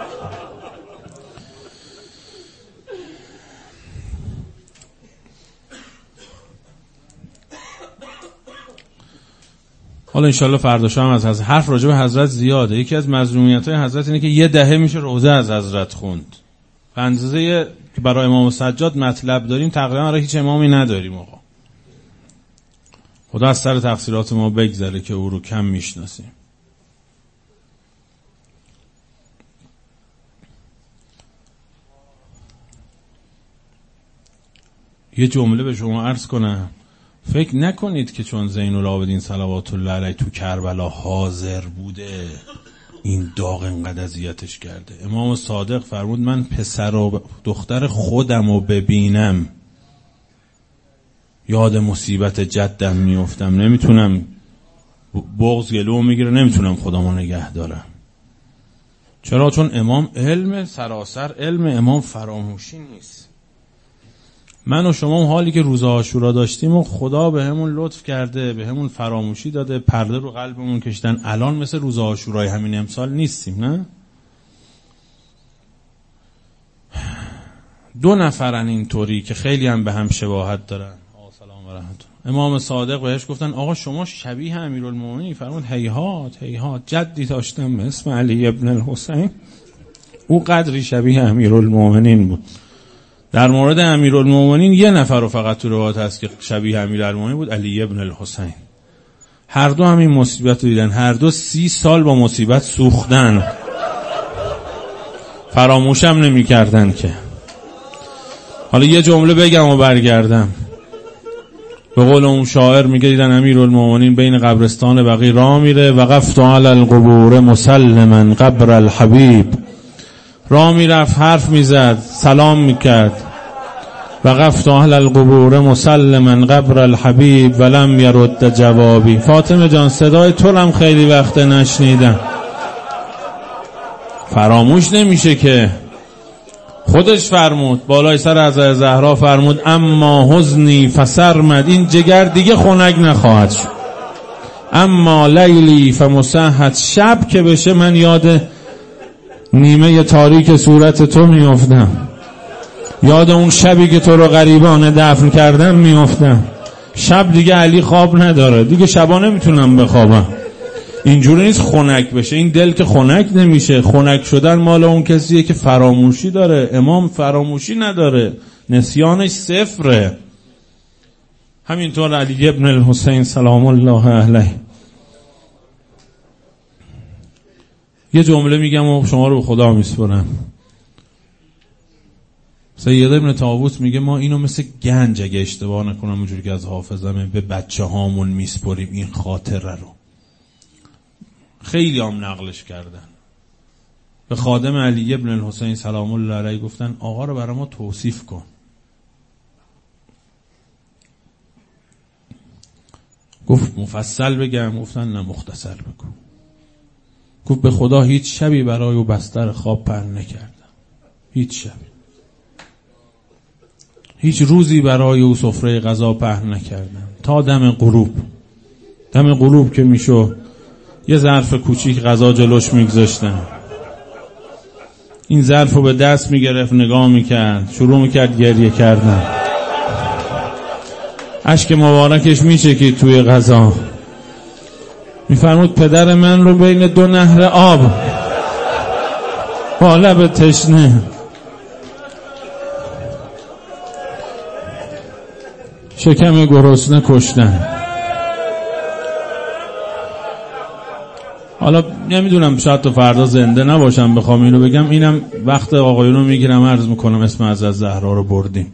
حالا انشالله فردا شام از حضرت حرف راجع به حضرت زیاده. یکی از مظلومیت‌های حضرت اینه که یه دهه میشه روزه از حضرت خوند. به اندازه که برای امام سجاد مطلب داریم تقریبا برای هیچ امامی نداریم. آقا خدا از سر تقصیرات ما بگذره که او رو کم میشناسیم. یه جمله به شما عرض کنم، فکر نکنید که چون زین العابدین صلوات الله علیه تو کربلا حاضر بوده این داغ انقدر اذیتش کرده. امام صادق فرمود من پسر و دختر خودم رو ببینم یاد مصیبت جدم میافتم، نمیتونم، بغض گلو میگیره، نمیتونم خودمو نگه دارم. چرا؟ چون امام علم سراسر علم امام فراموشی نیست. من و شما حالی که روز عاشورا داشتیم و خدا به همون لطف کرده، به همون فراموشی داده، پرده رو قلبمون کشتن، الان مثل روز عاشورای همین امسال نیستیم. نه؟ دو نفرن اینطوری که خیلی هم به هم شباهت دارن. آقا سلام و رحمت. امام صادق بهش گفتن آقا شما شبیه امیرالمومنین. فرمود هیهات هیهات، جدی داشتم به اسم علی ابن الحسین، او قدری شبیه امیرالمومنین بود. در مورد امیرالمومنین یه نفر رو فقط تو روایت هست که شبیه امیرالمومنین بود، علی ابن الحسین. هر دو هم این مصیبت رو دیدن، هر دو سی سال با مصیبت سوختن، فراموشم نمی کردن که. حالا یه جمله بگم و برگردم. به قول اون شاعر میگه دیدن امیرالمومنین بین قبرستان بقیع راه میره، وقفت علی القبور مسلما قبر الحبیب. راه میرفت، حرف میزد، سلام میکرد. وقفت علی القبور مسلما قبر الحبیب ولم یرد جوابی. فاطمه جان صدای تو هم خیلی وقت نشنیدم. فراموش نمیشه که. خودش فرمود، بالای سر حضرت زهرا فرمود اما حزنی فسرمد، این جگر دیگه خنک نخواهد شد. اما لیلی فمسحت، شب که بشه من یاد نیمه تاریک صورت تو میافتم، یاد اون شبی که تو رو غریبانه دفن کردم میافتم. شب دیگه علی خواب نداره، دیگه شبا نمیتونم بخوابم. اینجوری نیست خنک بشه، این دل که خنک نمیشه. خنک شدن مال اون کسیه که فراموشی داره. امام فراموشی نداره، نسیانش صفره. همینطور علی ابن الحسین سلام الله علیه. یه جمله میگم و شما رو به خدا میسپرم. سید ابن طاووس میگه ما اینو مثل گنج، اگه اشتباه نکنم اونجوری که از حافظمه، به بچه هامون میسپریم این خاطره رو. خیلی هم نقلش کردن. به خادم علی ابن الحسین سلام الله علیه گفتن آقا رو برای ما توصیف کن. گفت مفصل بگم؟ گفتن نه مختصر بگو. گفت به خدا هیچ شبی برای او بستر خواب پهن نکردم، هیچ شبی، هیچ روزی برای او سفره غذا پهن نکردم تا دم غروب. دم غروب که میشو یه ظرف کوچیک غذا جلوش میگذاشتم، این ظرف رو به دست میگرفت، نگاه میکرد، شروع میکرد گریه کردن، اشک مبارکش میچکید توی غذا. میفرمود پدر من رو بین دو نهر آب با لب تشنه شکم گرسنه کشتن. حالا نمیدونم شاید تو فردا زنده نباشم بخوام اینو بگم، اینم وقت آقایونو میگیرم عرض میکنم، اسم حضرت زهرا رو بردیم.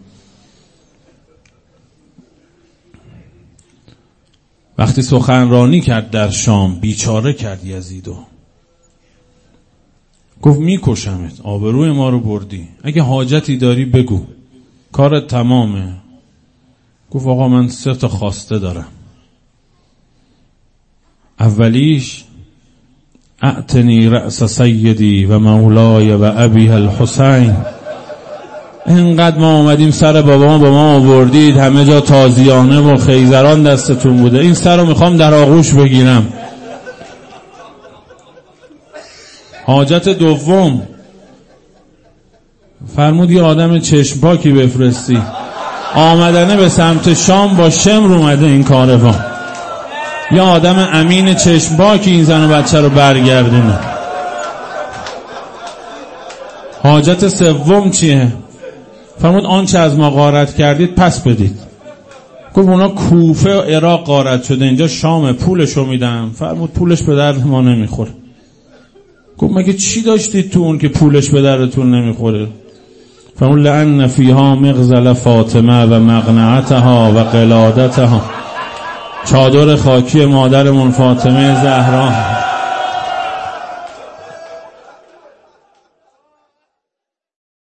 وقتی سخنرانی کرد در شام، بیچاره کرد یزیدو، گفت میکشمت، آبروی ما رو بردی، اگه حاجتی داری بگو، کارت تمامه. گفت آقا من سه تا خواسته دارم. اولیش اعتنی رأس سیدی و مولای و ابی الحسین. اینقدر ما اومدیم سر بابا با ما آوردید، همه جا تازیانه و خیزران دستتون بوده، این سر رو میخوام در آغوش بگیرم. حاجت دوم فرمود یه آدم چشم پاکی بفرستی، آمدنه به سمت شام با شمر اومده این کاروان، یه آدم امین چشم پاکی این زن و بچه رو برگردونه. حاجت سوم چیه؟ فرمود آنچه از ما غارت کردید پس بدید. گفت اونا کوفه و عراق غارت شده، اینجا شام، پولشو میدم. فرمود پولش به درد ما نمیخوره. گفت مگه چی داشتید تو اون که پولش به دردتون نمیخوره؟ فاون لأن فیها مغزل فاطمه و مقنعتها و قلادتها، چادر خاکی مادرمون فاطمه زهرا